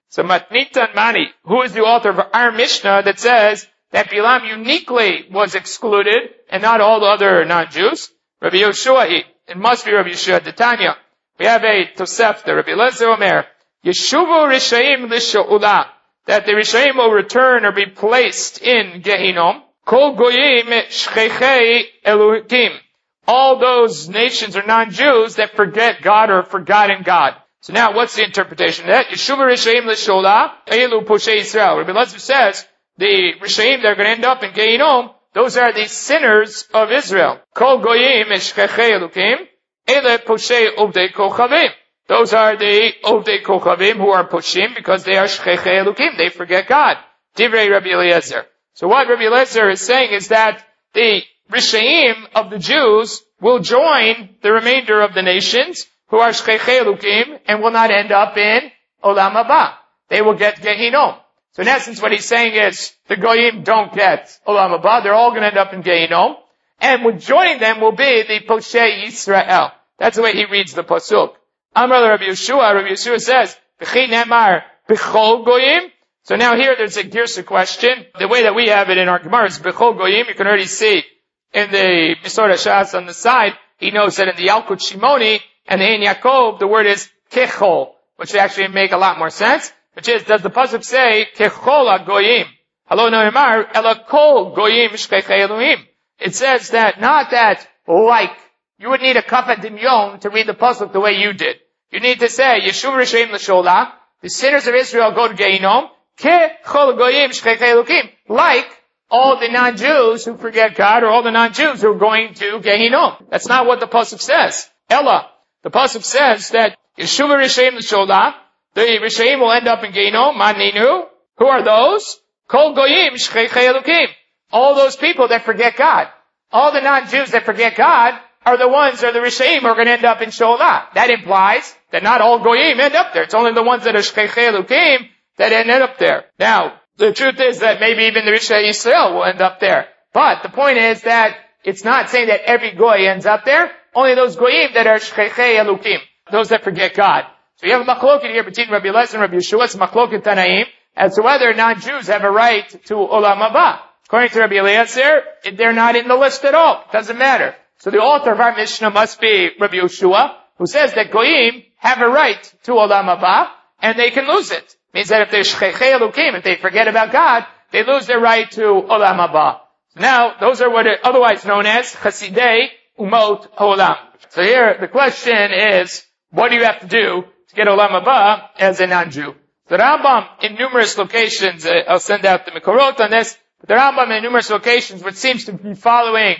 So Matnitan Mani, who is the author of our Mishnah that says that Bilam uniquely was excluded and not all the other non-Jews? Rabbi Yoshua, it must be Rabbi Yoshua Tanya. We have a Tosefta, Rabbi Eliezer Omer, Yeshuvu Rishaim Lisho'ula, that the Rishaim will return or be placed in Gehinom. Kol Goyim Shchechei Elohim. All those nations or non-Jews that forget God or have forgotten God. So now, what's the interpretation of that? Yeshuva Rishaim L'Shola, Elu Poshei Yisrael. Rabbi Elazar says, the Rishaim that are going to end up in Gehinom, those are the sinners of Israel. Kol Goyim Eshchechei Elohim, Ele Poshei Ovdei Kochavim. Those are the Ovdei Kochavim who are Poshim because they are Shchechei Elohim. They forget God. Divrei Rabbi Eliezer. So what Rabbi Eliezer is saying is that the Rishaim of the Jews will join the remainder of the nations who are Shchechei Elohim and will not end up in Olam Haba. They will get Gehinom. So in essence what he's saying is the Goyim don't get Olam Haba. They're all going to end up in Gehinom. And what joining them will be the Poshei Yisrael. That's the way he reads the Pasuk. Amar Rabbi Yeshua says, B'chi nemar b'chol Goyim. So now here there's a Girsa question. The way that we have it in our Gemara is b'chol Goyim. You can already see in the Misor HaShas on the side, he knows that in the Yalkut Shimoni and the Ein Yaakov, the word is kechol, which would actually make a lot more sense, which is, does the Pasuk say, kechol ha-goyim? Halo no'emar, ela kol goyim shchechei Elohim. It says that, not that, like, you would need a kaf adimyon to read the Pasuk the way you did. You need to say, Yeshuv Rishaim L'Shola, the sinners of Israel go to Gehinom, kechol goyim shchechei Elohim, like all the non-Jews who forget God, or all the non-Jews who are going to Gehinom. That's not what the Pasuk says. Ella, the Pasuk says that Yeshuva Rishaim L'Shola, the Rishaim will end up in Gehinom, Maninu. Who are those? Kol Goyim Shchechei Elohim. All those people that forget God. All the non-Jews that forget God are the ones, or the Rishaim, who are going to end up in Sholah. That implies that not all Goyim end up there. It's only the ones that are Shchechei Elohim that end up there. Now, the truth is that maybe even the Rishai Yisrael will end up there. But the point is that it's not saying that every Goy ends up there. Only those Goyim that are Shchechei Elohim. Those that forget God. So you have a machloket here between Rabbi Eliezer and Rabbi Yeshua. It's machloket Tanaim as to whether non-Jews have a right to Olam Haba. According to Rabbi Eliezer, they're not in the list at all. It doesn't matter. So the author of our Mishnah must be Rabbi Yeshua, who says that Goyim have a right to Olam Haba, and they can lose it. Means that if they're Shchechei Elohim, if they forget about God, they lose their right to Olam Haba. So now, those are what are otherwise known as Chasidei Umot Ha'olam. So here, the question is, what do you have to do to get Olam Haba as a non-Jew? The Rambam, in numerous locations, I'll send out the Mekorot on this, but the Rambam in numerous locations, which seems to be following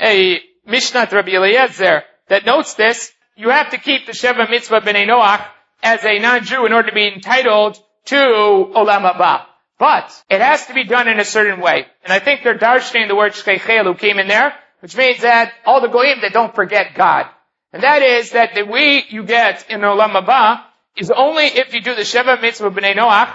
a Mishnah to Rabbi Eliezer that notes this, you have to keep the Sheva Mitzvah B'nai Noach as a non-Jew in order to be entitled to Olam Haba. But it has to be done in a certain way. And I think they're darshaning the word Shchechei Elohim in there, which means that all the Goyim that don't forget God. And that is that the way you get in Olam Haba is only if you do the Sheva Mitzvah B'nai Noach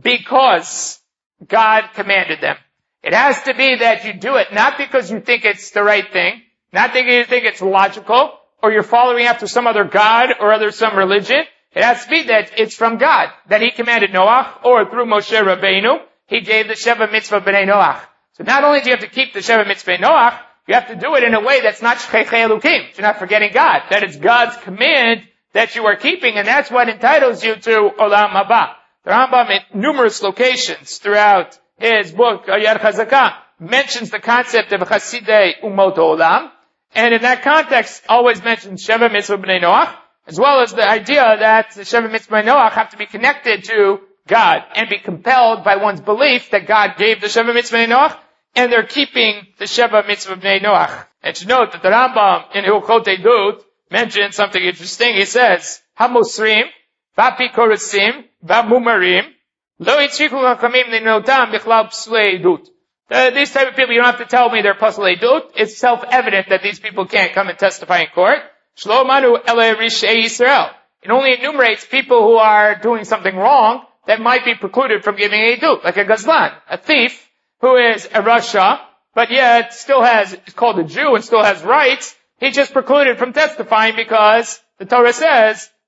because God commanded them. It has to be that you do it not because you think it's the right thing, not because you think it's logical, or you're following after some other God or some religion. It has to be that it's from God, that He commanded Noach, or through Moshe Rabbeinu, He gave the Sheva Mitzvah B'nai Noach. So not only do you have to keep the Sheva Mitzvah B'nai Noach, you have to do it in a way that's not Shchechei Elohim. You're not forgetting God. That it's God's command that you are keeping, and that's what entitles you to Olam Haba. The Rambam in numerous locations throughout his book, Yad Chazakah, mentions the concept of Chasidei Umot Olam, and in that context always mentions Sheva Mitzvah B'nai Noach, as well as the idea that the Sheva Mitzvah B'nai Noach have to be connected to God and be compelled by one's belief that God gave the Sheva Mitzvah B'nai Noach, and they're keeping the Sheva Mitzvah B'nai Noach. And to note that the Rambam in Hilchot Edut mentions something interesting. He says, Hamosrim, V'apikorasim, V'amumarim, Lo yitzriku hakamim linotam bichlal p'slei edut. These type of people, you don't have to tell me they're p'slei edut. It's self-evident that these people can't come and testify in court. Shlo manu ele rishei Yisrael. It only enumerates people who are doing something wrong that might be precluded from giving edut, like a gazlan, a thief who is a rasha, but yet still is called a Jew and still has rights. He's just precluded from testifying because the Torah says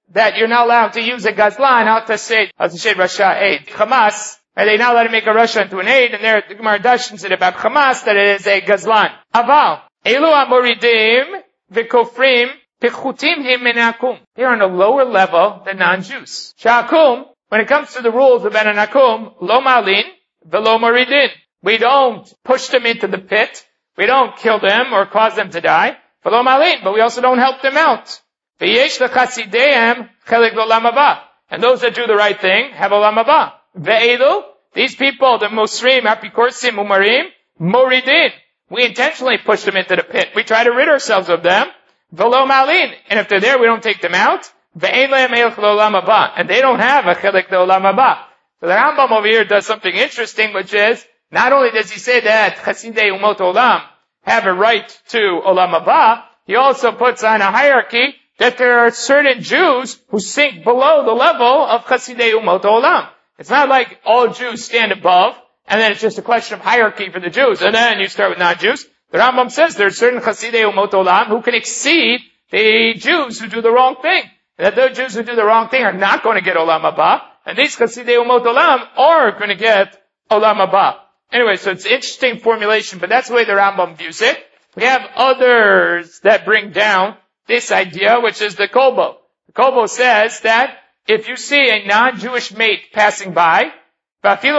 that you're not allowed to use a gazlan, out to say Rasha aid. Hamas, and they're not allowed to make a Rasha into an aid, and there, the Gemara dashens it about Hamas, that it is a gazlan. Aval, Elu amoridim, v'kofrim, pichutim him minakum. They're on a lower level than non-Jews. Sha'akum, when it comes to the rules of Ben and Akum, lo malin, v'lo moridin. We don't push them into the pit. We don't kill them or cause them to die. V'lo malin, but we also don't help them out. V'yesh l'chasideihem chelik l'olam haba. And those that do the right thing have olam haba. Ve'elu, these people, the musrim, apikorsim, umarim, moridin. We intentionally push them into the pit. We try to rid ourselves of them. V'lo malin. And if they're there, we don't take them out. Ve'ein lehem elch l'olam haba. And they don't have a chelik l'olam haba. So the Rambam over here does something interesting, which is, not only does he say that Chasidei Umot Olam have a right to Olam Haba, he also puts on a hierarchy that there are certain Jews who sink below the level of Chasidei Umot Olam. It's not like all Jews stand above, and then it's just a question of hierarchy for the Jews, and then you start with non-Jews. The Rambam says there are certain Chasidei Umot Olam who can exceed the Jews who do the wrong thing. That those Jews who do the wrong thing are not going to get Olam Haba, and these Chasidei Umot Olam are going to get Olam Haba. Anyway, so it's an interesting formulation, but that's the way the Rambam views it. We have others that bring down this idea, which is the Kolbo. The Kolbo says that if you see a non-Jewish mate passing by, you have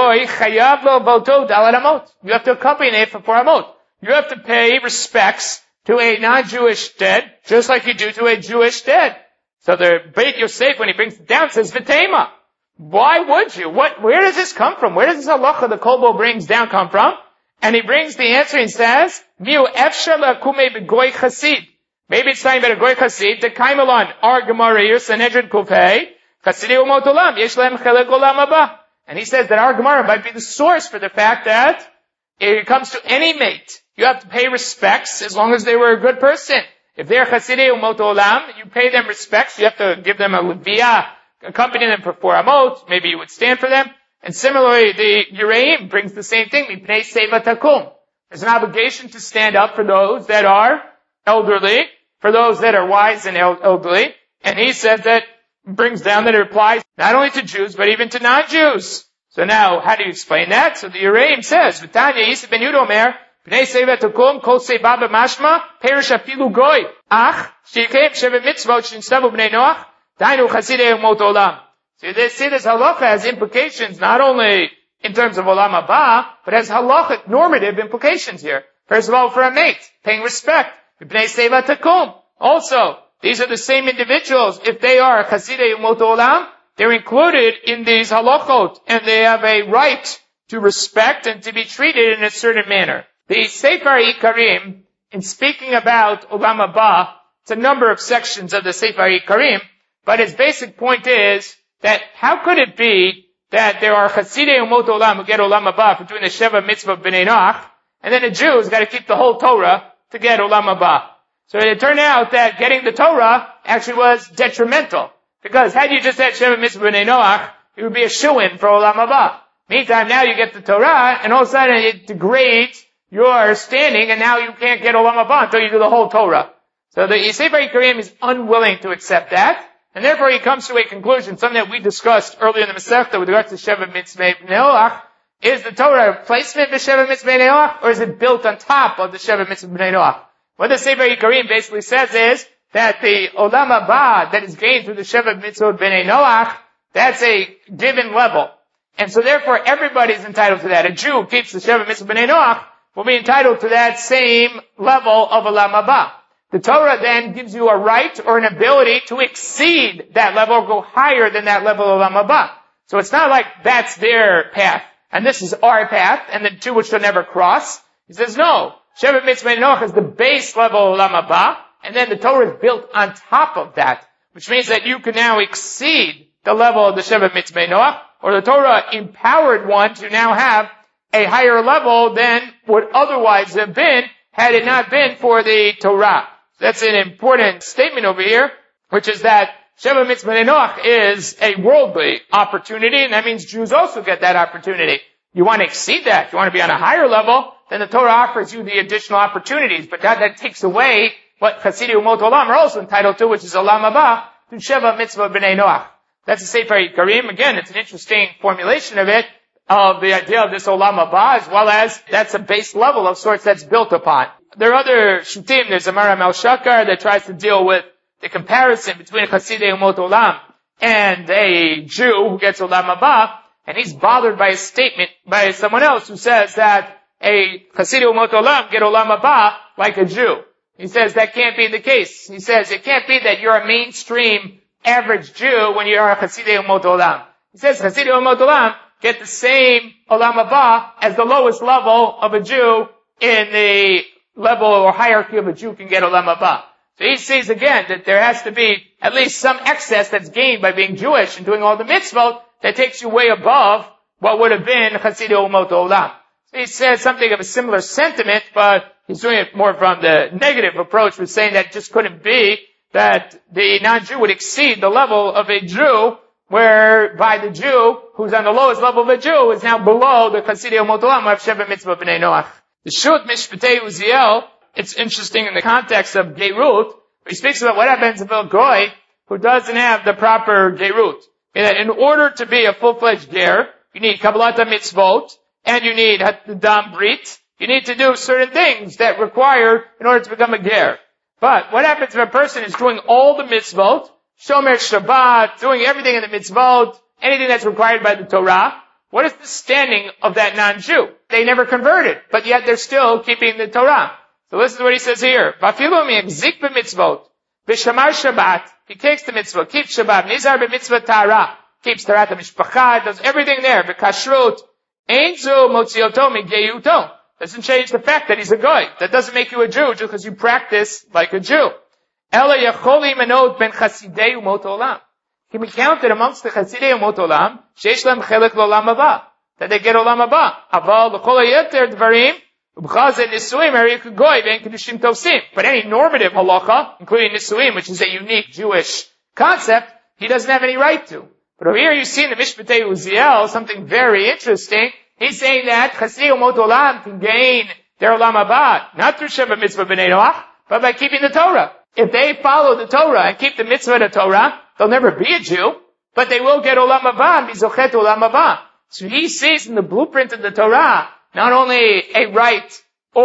to accompany it for amot. You have to pay respects to a non-Jewish dead, just like you do to a Jewish dead. So the Beit Yosef, when he brings it down, says V'tema. Why would you? Where does this come from? Where does this halacha the Kolbo brings down come from? And he brings the answer and says, Miu efshar lakume b'goy chasid. Maybe it's talking about a goy chasid. The kaimelon, our Gemara here, Sanhedrin Kufay, chasidei umot olam, yesh lehem chelek olam haba. And he says that our Gemara might be the source for the fact that if it comes to any mate, you have to pay respects as long as they were a good person. If they're chasidei umot olam, you pay them respects. You have to give them a leviyah, accompany them for 4 amot, maybe you would stand for them. And similarly, the Yereim brings the same thing, mipnei seva takum. There's an obligation to stand up for those that are elderly, for those that are wise and elderly. And he says that, brings down that it applies not only to Jews, but even to non-Jews. So now, how do you explain that? So the Yereim says, V'tanya Yisib ben Yud Omer, B'nei seva takum, kol seva b'mashma, perish afilu goy. Ach, sheikem sheva mitzvot shinstavu b'nei Noach, Dainu Chasidei Umot Olam. So you see this halacha has implications not only in terms of Olam Haba, but has halachic normative implications here. First of all, for a mate, paying respect. B'nei Seva Takum. Also, these are the same individuals. If they are Chasidei Umot Olam, they're included in these halachot, and they have a right to respect and to be treated in a certain manner. The Sefer Ikarim, in speaking about Olam Haba, it's a number of sections of the Sefer Ikarim, but his basic point is that how could it be that there are Chasidei Umot Olam who get Olam Haba for doing the Sheva Mitzvah B'nei Noach, and then a Jew has got to keep the whole Torah to get Olam Haba. So it turned out that getting the Torah actually was detrimental. Because had you just had Sheva Mitzvah B'nei Noach, it would be a shoo-in for Olam Haba. Meantime, now you get the Torah, and all of a sudden it degrades your standing, and now you can't get Olam Haba until you do the whole Torah. So the Sefer Ikarim is unwilling to accept that. And therefore he comes to a conclusion, something that we discussed earlier in the Masechta with regards to Sheva Mitzvah B'nei Noach. Is the Torah a replacement for Sheva Mitzvah B'nei Noach, or is it built on top of the Sheva Mitzvah B'nei Noach? What the Sefer Ikarim basically says is that the Olam Haba that is gained through the Sheva Mitzvah B'nei Noach, that's a given level. And so therefore everybody is entitled to that. A Jew who keeps the Sheva Mitzvah B'nei Noach will be entitled to that same level of Olam Haba. The Torah then gives you a right or an ability to exceed that level or go higher than that level of Olam Haba. So it's not like that's their path and this is our path and the two which will never cross. He says no. Sheva Mitzvah B'nei Noach is the base level of Olam Haba, and then the Torah is built on top of that, which means that you can now exceed the level of the Sheva Mitzvah B'nei Noach, or the Torah empowered one to now have a higher level than would otherwise have been had it not been for the Torah. That's an important statement over here, which is that Sheva Mitzvah B'nei Noach is a worldly opportunity, and that means Jews also get that opportunity. You want to exceed that, you want to be on a higher level, then the Torah offers you the additional opportunities, but that takes away what Chasidei Umot Olam are also entitled to, which is Olam Haba, to Sheva Mitzvah B'nai Noach. That's the Sefer Yikarim. Again, it's an interesting formulation of it, of the idea of this Olam Haba, as well as that's a base level of sorts that's built upon. There are other shutim. There's a Maram al-Shakar that tries to deal with the comparison between a Chasidei Umot Olam and a Jew who gets Olam Haba, and he's bothered by a statement by someone else who says that a Chasidei Umot Olam get Olam Haba like a Jew. He says that can't be the case. He says it can't be that you're a mainstream average Jew when you're a Chasidei Umot Olam. He says Chasidei Umot Olam get the same Olam Haba as the lowest level of a Jew in the level or hierarchy of a Jew can get Olam Haba. So he says again that there has to be at least some excess that's gained by being Jewish and doing all the mitzvot that takes you way above what would have been Chasidei Umot Olam. So he says something of a similar sentiment, but he's doing it more from the negative approach, with saying that it just couldn't be that the non-Jew would exceed the level of a Jew, whereby the Jew, who's on the lowest level of a Jew, is now below the Chasidei Umot Olam of Sheva Mitzvah B'nai Noach. The Shut Mishpatei Uziel, it's interesting in the context of Geirut, he speaks about what happens if a Goy who doesn't have the proper Geirut. That in order to be a full-fledged Ger, you need Kabbalat HaMitzvot, and you need Dam Brit. You need to do certain things that require in order to become a Ger. But what happens if a person is doing all the mitzvot, Shomer Shabbat, doing everything in the mitzvot, anything that's required by the Torah? What is the standing of that non-Jew? They never converted, but yet they're still keeping the Torah. So listen to what he says here. Vafilu mi'egzik b'mitzvot, v'shamar Shabbat, he takes the mitzvah, keeps Shabbat, nizar b'mitzvah Tara, keeps Tarat HaMishpacha, does everything there, v'kashrut, ein zu motzioto migeyuto. Doesn't change the fact that he's a goy. That doesn't make you a Jew just because you practice like a Jew. Ela yacholi manot ben chasidei umot olam. Can be counted amongst the chasidei umot olam, sheish lam chelek l'olam haba, that they get olam haba. Aval l'chol hayeter dvarim, ubchaz et nisuim eriyik goy ve'en kedushim tosim. But any normative halacha, including nisuim, which is a unique Jewish concept, he doesn't have any right to. But over here you see in the Mishpatei Uziel something very interesting. He's saying that Chasidei Umot Olam can gain their Olam Haba, not through Sheva Mitzvah B'nai Noach, but by keeping the Torah. If they follow the Torah and keep the mitzvah of the Torah, they'll never be a Jew, but they will get Olam Haba and be Zochet Olam Haba. So he sees in the blueprint of the Torah not only a right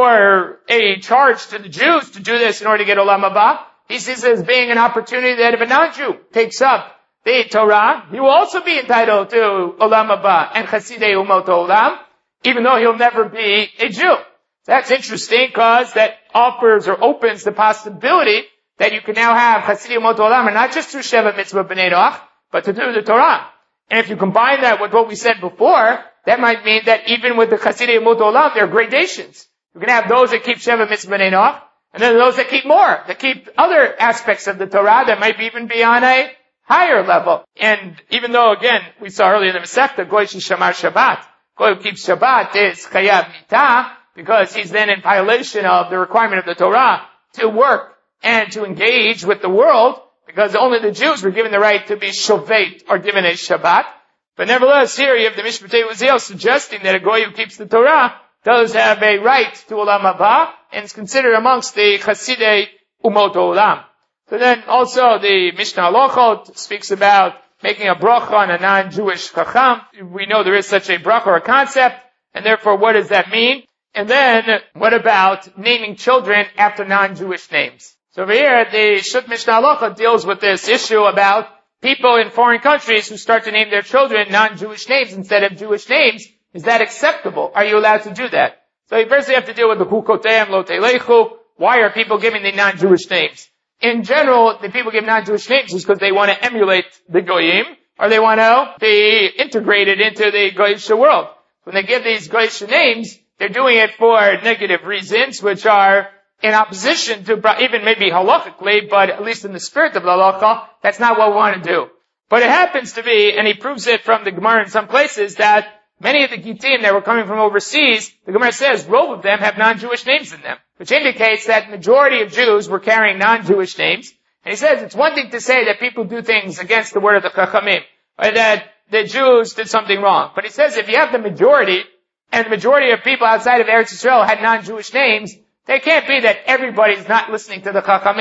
or a charge to the Jews to do this in order to get Olam Haba, he sees it as being an opportunity that if a non-Jew takes up the Torah, he will also be entitled to Olam Haba and Chasidei Umot Olam, even though he'll never be a Jew. That's interesting because that offers or opens the possibility that you can now have Chasidei Umot Olam, and not just through Sheva Mitzvah B'nai Noach, but to do the Torah. And if you combine that with what we said before, that might mean that even with the Chasidei Umot Olam, there are gradations. You can have those that keep Sheva Mitzvah B'nai Noach, and then those that keep more, that keep other aspects of the Torah that might even be on a higher level. And even though, again, we saw earlier in the Masechta, Goy Shamar Shabbat, Goy who keeps Shabbat is Chayav Mitah, because he's then in violation of the requirement of the Torah to work and to engage with the world, because only the Jews were given the right to be Shovet or given a Shabbat. But nevertheless, here you have the Mishpatei Uziel suggesting that a Goy who keeps the Torah does have a right to Olam Haba and is considered amongst the Chasidei Umot Olam. So then also the Mishnah Halachot speaks about making a bracha on a non-Jewish chacham. We know there is such a bracha or a concept, and therefore what does that mean? And then what about naming children after non-Jewish names? So over here the Shut Mishnah Halachot deals with this issue about people in foreign countries who start to name their children non-Jewish names instead of Jewish names. Is that acceptable? Are you allowed to do that? So you first have to deal with the Hukoteim Lo Telechu. Why are people giving the non-Jewish names? In general, the people give non-Jewish names is because they want to emulate the Goyim, or they want to be integrated into the Goyish world. When they give these Goyish names, they're doing it for negative reasons, which are in opposition to even maybe halachically, but at least in the spirit of the halacha, that's not what we want to do. But it happens to be, and he proves it from the Gemara in some places, that many of the Gittim that were coming from overseas, the Gemara says, rove of them have non-Jewish names in them, which indicates that majority of Jews were carrying non-Jewish names. And he says it's one thing to say that people do things against the word of the Chachamim, or that the Jews did something wrong. But he says if you have the majority, and the majority of people outside of Eretz Yisrael had non-Jewish names, they can't be that everybody's not listening to the Chachamim.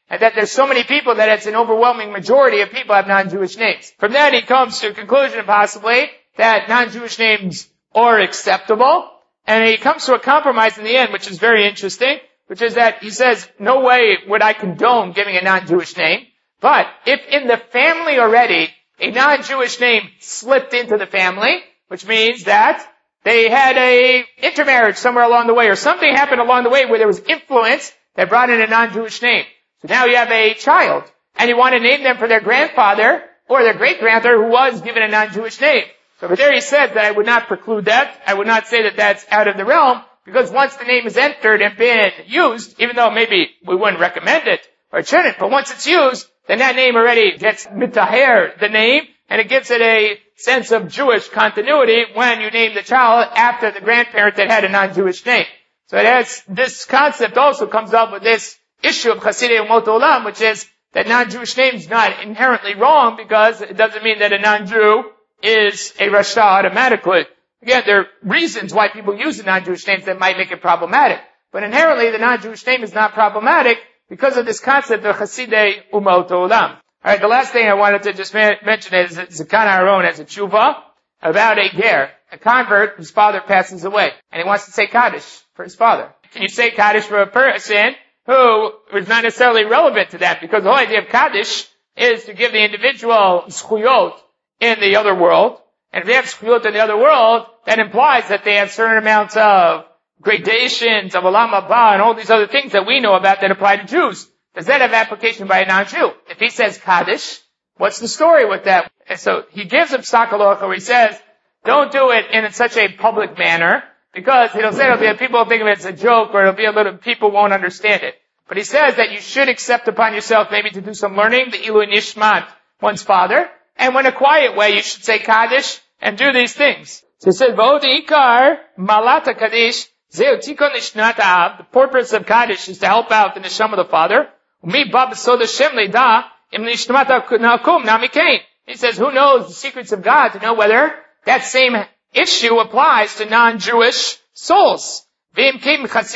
and that there's so many people that it's an overwhelming majority of people have non-Jewish names. From that he comes to a conclusion possibly that non-Jewish names are acceptable, and he comes to a compromise in the end, which is very interesting, which is that he says, no way would I condone giving a non-Jewish name, but if in the family already a non-Jewish name slipped into the family, which means that they had a intermarriage somewhere along the way, or something happened along the way where there was influence that brought in a non-Jewish name. So now you have a child, and you want to name them for their grandfather or their great-grandfather who was given a non-Jewish name. So over there he said that I would not preclude that. I would not say that that's out of the realm, because once the name is entered and been used, even though maybe we wouldn't recommend it, or it shouldn't, but once it's used, then that name already gets mitaher, the name, and it gives it a sense of Jewish continuity when you name the child after the grandparent that had a non-Jewish name. So it has, this concept also comes up with this issue of Chasidei Umot Olam, which is that non-Jewish name is not inherently wrong, because it doesn't mean that a non-Jew is a Rasha automatically. Again, there are reasons why people use the non-Jewish names that might make it problematic. But inherently, the non-Jewish name is not problematic because of this concept of Chasidei Umot Olam. Alright, the last thing I wanted to just mention is that Zakan Aaron has a tshuva about a ger, a convert whose father passes away, and he wants to say Kaddish for his father. Can you say Kaddish for a person who is not necessarily relevant to that? Because the whole idea of Kaddish is to give the individual zchuyot in the other world. And if they have zchuyot in the other world, that implies that they have certain amounts of gradations of Olam Haba and all these other things that we know about that apply to Jews. Does that have application by a non-Jew? If he says Kaddish, what's the story with that? And so he gives him psak halacha where he says, don't do it in such a public manner, because he'll say people will think of it as a joke, or people won't understand it. But he says that you should accept upon yourself maybe to do some learning, the Ilui Nishmat, one's father, and in a quiet way you should say Kaddish and do these things. So he says, V'od ikar malata Kaddish, zeu tikon nishnat av, the purpose of Kaddish is to help out the neshama of the father. He says, who knows the secrets of God to know whether that same issue applies to non-Jewish souls. And he quotes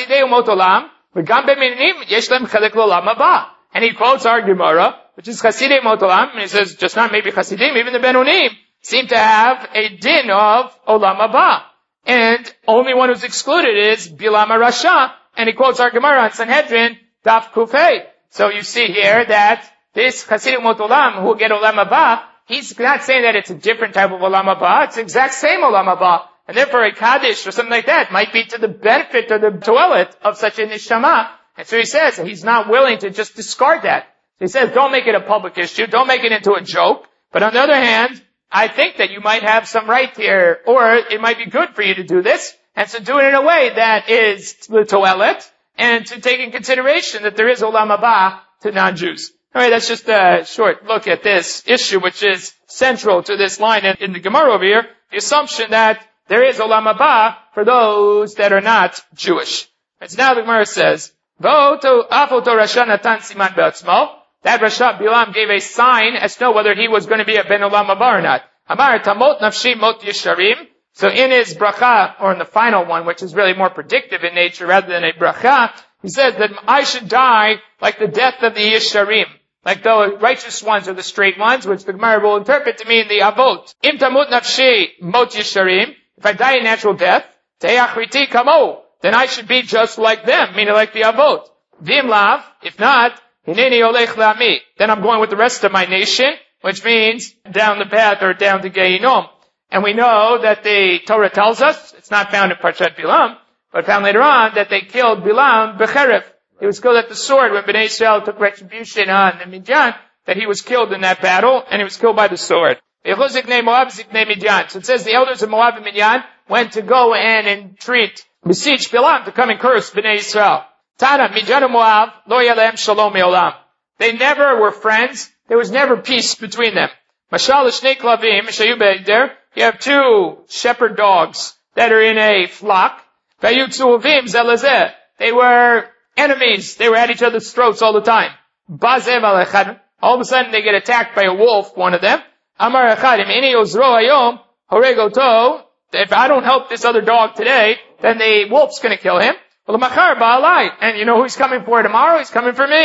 our Gemara, which is Chasidei Umot Olam, and he says, just not maybe Chasidim, even the Benonim seem to have a din of Olam Haba. And only one who's excluded is Bilam HaRasha, and he quotes our Gemara on Sanhedrin, Daf Kufay. So you see here that this Chasidei Umot Olam, who will get Olam Haba, he's not saying that it's a different type of Olam Haba, it's the exact same Olam Haba. And therefore a Kaddish or something like that might be to the benefit or the toilet of such a Neshama. And so he says that he's not willing to just discard that. So he says, don't make it a public issue, don't make it into a joke. But on the other hand, I think that you might have some right here, or it might be good for you to do this, and so do it in a way that is the toilet, and to take in consideration that there is Olam Haba to non-Jews. Alright, that's just a short look at this issue, which is central to this line in the Gemara over here, the assumption that there is Olam Haba for those that are not Jewish. And so now the Gemara says, that Rasha Bilam gave a sign as to know whether he was going to be a Ben Olam Haba or not. Amar tamot nafshi mot yesharim. So in his bracha, or in the final one, which is really more predictive in nature rather than a bracha, he says that I should die like the death of the Yesharim, like the righteous ones or the straight ones, which the Gemara will interpret to mean the Avot. Im tamut nafshi mot Yesharim. If I die a natural death, te'achriti kamo, then I should be just like them, meaning like the Avot. Vim lav, if not, hineni olech la'ami, then I'm going with the rest of my nation, which means down the path or down to Gehinom. And we know that the Torah tells us, it's not found in Parshat Bilam, but found later on that they killed Bilam b'cheref. He was killed at the sword when Bnei Israel took retribution on the Midian, that he was killed in that battle, and he was killed by the sword. So it says the elders of Moab and Midian went to go and entreat, beseech Bilam to come and curse Bnei Israel. Tana, Midian and Moab, lo yalem shalom me'olam. They never were friends. There was never peace between them. Mashal shnei klavim, shayu be'eder. You have two shepherd dogs that are in a flock. They were enemies. They were at each other's throats all the time. All of a sudden they get attacked by a wolf, one of them. If I don't help this other dog today, then the wolf's going to kill him. And you know who's coming for tomorrow? He's coming for me.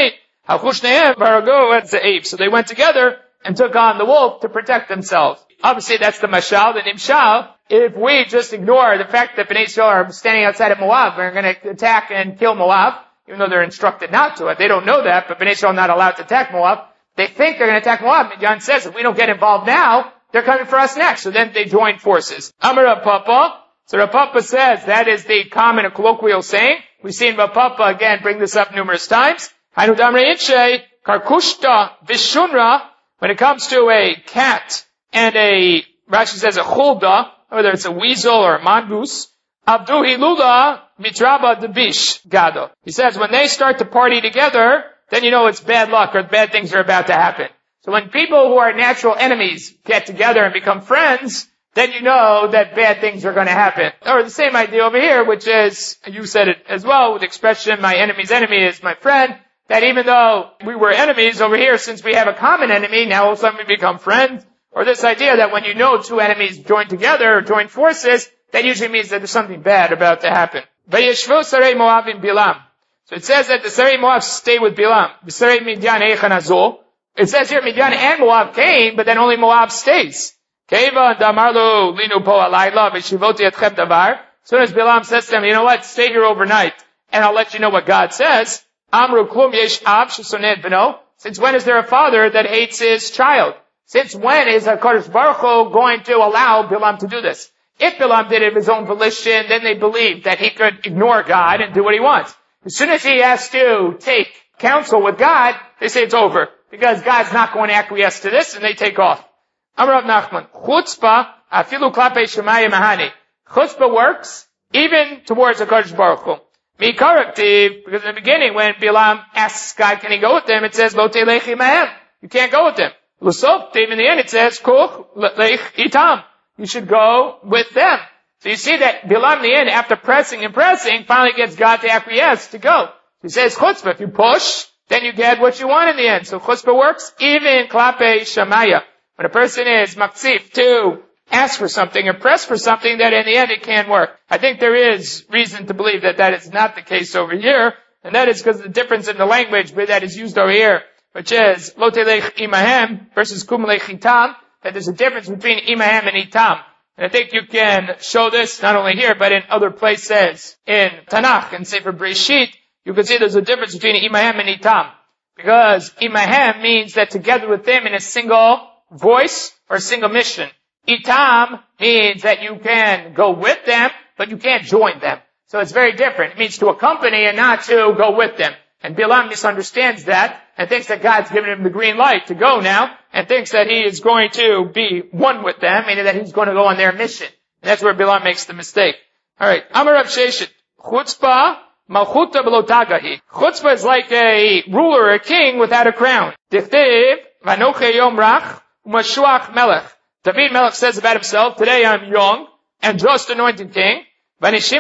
So they went together and took on the wolf to protect themselves. Obviously, that's the mashal, the nimshal. If we just ignore the fact that Bnei Yisrael are standing outside of Moab and are going to attack and kill Moab, even though they're instructed not to, they don't know that, but Bnei Yisrael are not allowed to attack Moab. They think they're going to attack Moab. Midian says, if we don't get involved now, they're coming for us next. So then they join forces. Amar Rav Papa. So Rav Papa says that is the common or colloquial saying. We've seen Rav Papa again bring this up numerous times. Hainu damre itche karkushta vishunra. When it comes to a cat and Rashi says a chulda, whether it's a weasel or a mongoose, abdu hilula mitraba debish gado. He says when they start to party together, then you know it's bad luck or bad things are about to happen. So when people who are natural enemies get together and become friends, then you know that bad things are going to happen. Or the same idea over here, which is, you said it as well, with the expression, my enemy's enemy is my friend, that even though we were enemies over here, since we have a common enemy, now all of a sudden we become friends. Or this idea that when you know two enemies join together, or join forces, that usually means that there's something bad about to happen. Vayeshvu sarei Moab in Bilam. So it says that the sarei Moab stay with Bilam. The sarei Midian eichan azol. It says here Midian and Moab came, but then only Moab stays. Keva and Damarlo linu po alayla v'shivoti etchem davar. As soon as Bilam says to them, you know what, stay here overnight, and I'll let you know what God says. Amru klum yesh av shesoned b'no. Since when is there a father that hates his child? Since when is HaKadosh Baruch Hu going to allow Bilam to do this? If Bilam did it of his own volition, then they believed that he could ignore God and do what he wants. As soon as he has to take counsel with God, they say it's over. Because God's not going to acquiesce to this, and they take off. Amar Rav Nachman, chutzpah afilu klapei Shemaya mahani. Chutzpah works even towards HaKadosh Baruch Hu. Mikaraktiv, because in the beginning when Bilam asks God, can he go with them, it says, lo telechi mahem. You can't go with them. Lusoptiv, in the end it says, kuch lech itam. You should go with them. So you see that Bilam in the end, after pressing and pressing, finally gets God to acquiesce to go. He says, chutzpah, if you push, then you get what you want in the end. So chutzpah works even klapei Shemaya. When a person is maktzif to ask for something or press for something, that in the end it can work. I think there is reason to believe that that is not the case over here, and that is because of the difference in the language that is used over here, which is lo telech imahem versus kum lech itam, that there's a difference between imahem and itam. And I think you can show this not only here, but in other places in Tanakh and Sefer Breshit. You can see there's a difference between imahem and itam. Because imahem means that together with them in a single voice or a single mission. Itam means that you can go with them, but you can't join them. So it's very different. It means to accompany and not to go with them. And Bilam misunderstands that and thinks that God's given him the green light to go now and thinks that he is going to be one with them, meaning that he's going to go on their mission. And that's where Bilam makes the mistake. Alright, Amar Rav Sheshet, chutzpah malchuta below tagahi. Chutzpah is like a ruler or a king without a crown. Dichtiv, vanoche yom rach, umashuach melech. David Melech says about himself, today I'm young and just anointed king. And these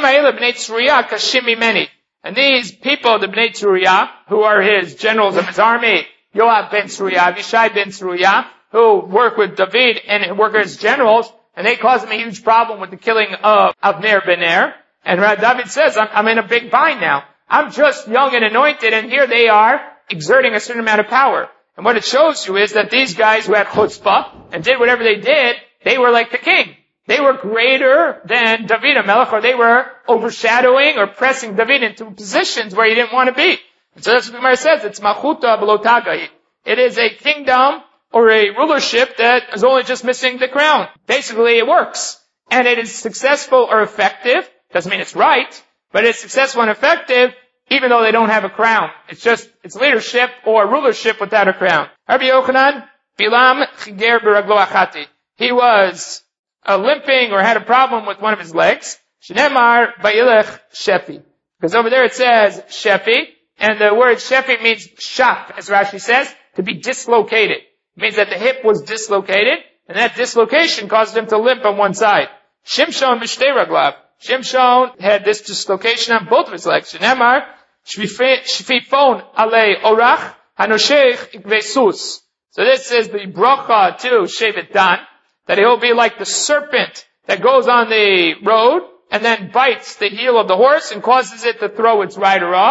people, the Bnei Tzruya, who are his generals of his army, Yoav ben Tzruya, Avishai ben Tzruya, who work with David and work as generals, and they cause him a huge problem with the killing of Avner ben Ner. And David says, I'm in a big bind now. I'm just young and anointed, and here they are exerting a certain amount of power. And what it shows you is that these guys who had chutzpah and did whatever they did, they were like the king. They were greater than David HaMelech, or they were overshadowing or pressing David into positions where he didn't want to be. And so that's what the Gemara says. It's machuta below tagai. It is a kingdom or a rulership that is only just missing the crown. Basically, it works. And it is successful or effective. Doesn't mean it's right, but it's successful and effective even though they don't have a crown. It's leadership or rulership without a crown. Rabbi Yochanan, Bilam chiger beraglo achati. He was limping or had a problem with one of his legs. Shnemar ba'ilech shefi. Because over there it says shefi, and the word shefi means shaf, as Rashi says, to be dislocated. It means that the hip was dislocated, and that dislocation caused him to limp on one side. Shimshon b'shtei raglav. Shimshon had this dislocation on both of his legs. Shnemar shvifon alei orach hanoshech ikvesus. So this is the bracha to Shevet Dan, that he'll be like the serpent that goes on the road and then bites the heel of the horse and causes it to throw its rider off.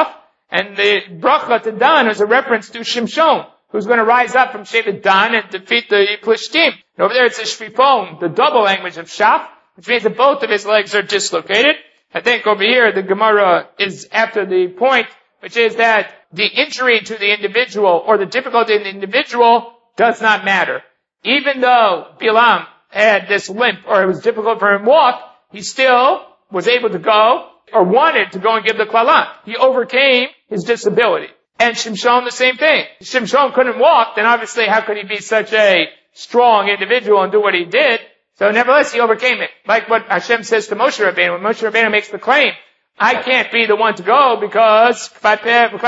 And the bracha to Dan is a reference to Shimshon, who's going to rise up from Shevet Dan and defeat the Plishtim. And over there it's a shvifon, the double language of Shaf, which means that both of his legs are dislocated. I think over here the Gemara is after the point, which is that the injury to the individual or the difficulty in the individual does not matter. Even though Bilam had this limp or it was difficult for him to walk, he still was able to go or wanted to go and give the klalah. He overcame his disability. And Shimshon the same thing. If Shimshon couldn't walk, then obviously how could he be such a strong individual and do what he did? So nevertheless, he overcame it. Like what Hashem says to Moshe Rabbeinu. When Moshe Rabbeinu makes the claim, I can't be the one to go because that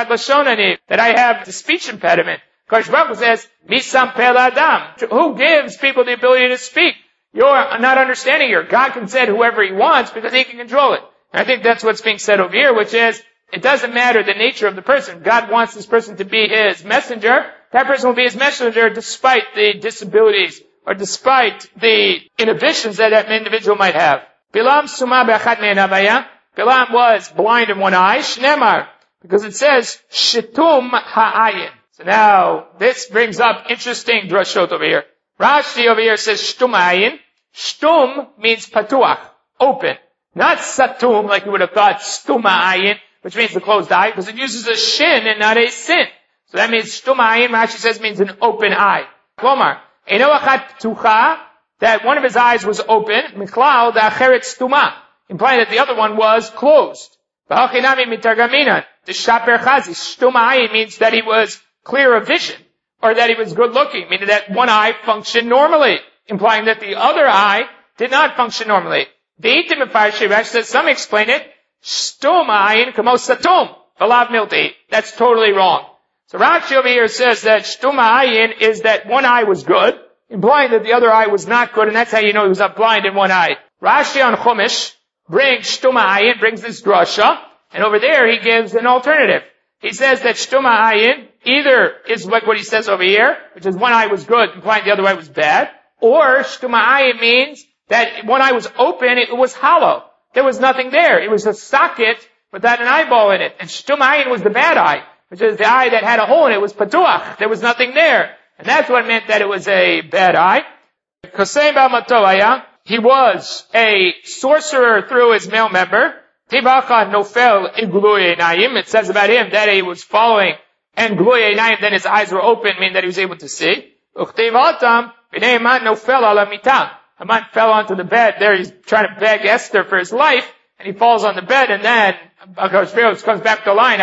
I have the speech impediment. Kodesh Baruch Hu says, Misam Pel Adam. Who gives people the ability to speak? You're not understanding here. God can send whoever He wants because He can control it. And I think that's what's being said over here, which is, it doesn't matter the nature of the person. God wants this person to be His messenger. That person will be His messenger despite the disabilities or despite the inhibitions that that individual might have. Bilam suma be'achat me'enavaya. Bilam was blind in one eye. Shnemar. Because it says, shitum ha'ayin. So now, this brings up interesting drashot over here. Rashi over here says shtum ha'ayin. Shtum means patuach, open. Not satum, like you would have thought, stum ha'ayin, which means the closed eye, because it uses a shin and not a sin. So that means shtum ha'ayin, Rashi says, means an open eye. Klomar. Eino achat ptucha, that one of his eyes was open, miklal da'acheret stuma, implying that the other one was closed. V'hachinami mitargaminan, the shaper chazi, shtum ha'ayin means that he was clear of vision, or that he was good looking, meaning that one eye functioned normally, implying that the other eye did not function normally. V'itim efarshi, Rashi says, some explain it, shtum ha'ayin kamo satum, v'lav milti. That's totally wrong. So Rashi over here says that shtum ha'ayin is that one eye was good, implying that the other eye was not good, and that's how you know he was not blind in one eye. Rashi on Chumash brings shtum ha'ayin, brings this drasha, and over there he gives an alternative. He says that shtum ha'ayin either is like what he says over here, which is one eye was good, implying the other eye was bad, or shtum ha'ayin means that one eye was open, it was hollow. There was nothing there. It was a socket without an eyeball in it. And shtum ha'ayin was the bad eye, which is the eye that had a hole in it. It was patuach. There was nothing there. And that's what meant that it was a bad eye. Kosem ba'matoaya, he was a sorcerer through his male member. Tibacha nofel igluye nayim. It says about him that he was following, and gluye nayim, then his eyes were open, meaning that he was able to see. Uchtevatam b'nei Haman nofel ala mitah. Haman fell onto the bed. There he's trying to beg Esther for his life, and he falls on the bed, and then Ahasuerus comes back to line.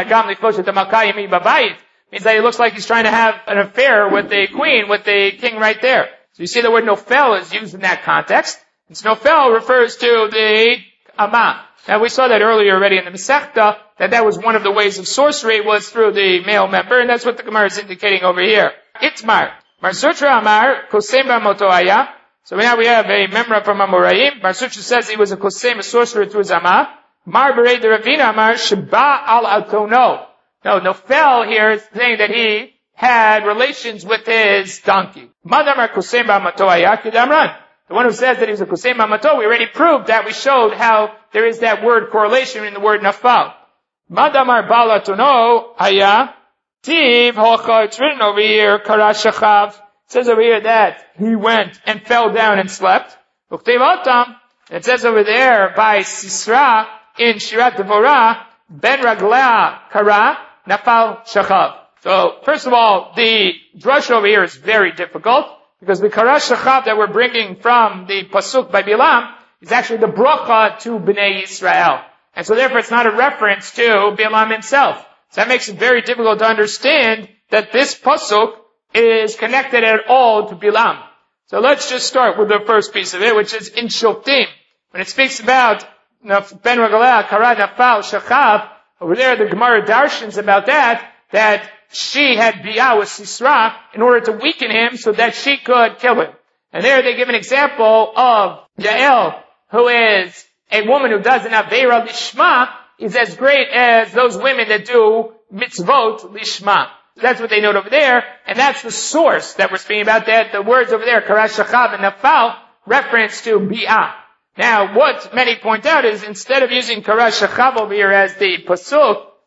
Means that he looks like he's trying to have an affair with the queen, with the king right there. So you see the word nofel is used in that context. And nofel refers to the Amma. Now we saw that earlier already in the Masechta, that was one of the ways of sorcery was through the male member, and that's what the Gemara is indicating over here. Itmar. Mar Sutra Amar, Kosem ba'motoaya. So now we have a memra from Amoraim. Mar Sutra says he was a kosem, a sorcerer through his Amma. Mar Berei de Ravina Amar, Sheba al Atono. No, Nofel here is saying that he had relations with his donkey. Madamar kosem ba'motoaya kidamran. The one who says that he was a kosem ba'moto, we already proved that. We showed how there is that word correlation in the word nafal. Madamar ba'al Atono aya tiv hocha. It's written over here, karashachav. It says over here that he went and fell down and slept. It says over there by Sisra in Shirat Devorah, Ben Raglea Kara Nafal Shachav. So first of all, the drush over here is very difficult because the Kara Shachav that we're bringing from the pasuk by Bilam is actually the bracha to Bnei Yisrael, and so therefore it's not a reference to Bilam himself. So that makes it very difficult to understand that this pasuk is connected at all to Bilam. So let's just start with the first piece of it, which is in Shoftim. When it speaks about Ben Ragaleh, Kara, Nafal, Shachav, over there the Gemara darshans about that she had Biyah with Sisra in order to weaken him so that she could kill him. And there they give an example of Yael, who is a woman who does an Aveira Lishma, is as great as those women that do mitzvot Lishma. That's what they note over there, and that's the source that we're speaking about, that the words over there, Karash Shachav and Nafal, reference to Bi'ah. Now, what many point out is, instead of using Karash Shachav over here as the pasuk,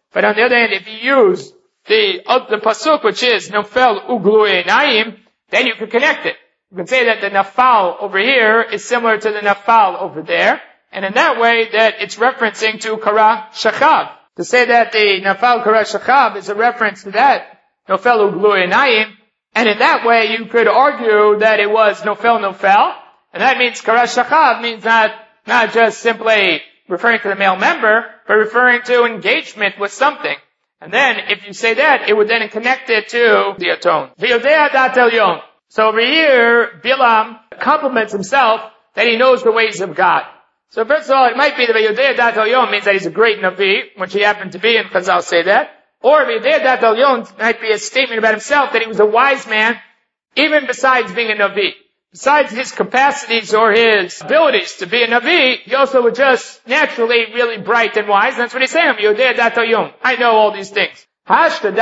But on the other hand, if you use the pasuk, which is Nofel Uglu Einayim, then you can connect it. You can say that the Nafal over here is similar to the Nafal over there, and in that way that it's referencing to Kara Shachav. To say that the Nafal Kara Shachav is a reference to that Nofel Uglu Einayim, and in that way you could argue that it was Nofel, and that means Kara Shachav means not just simply referring to the male member, but referring to engagement with something. And then, if you say that, it would then connect it to the atone. V'yodea dat elyon. So over here, Bilam compliments himself that he knows the ways of God. So first of all, it might be that V'yodea dat elyon means that he's a great Navi, which he happened to be, and Chazal say that. Or V'yodea dat elyon might be a statement about himself that he was a wise man, even besides being a Navi. Besides his capacities or his abilities to be a Navi, he also was just naturally really bright and wise. And that's what he's saying. I know all these things. So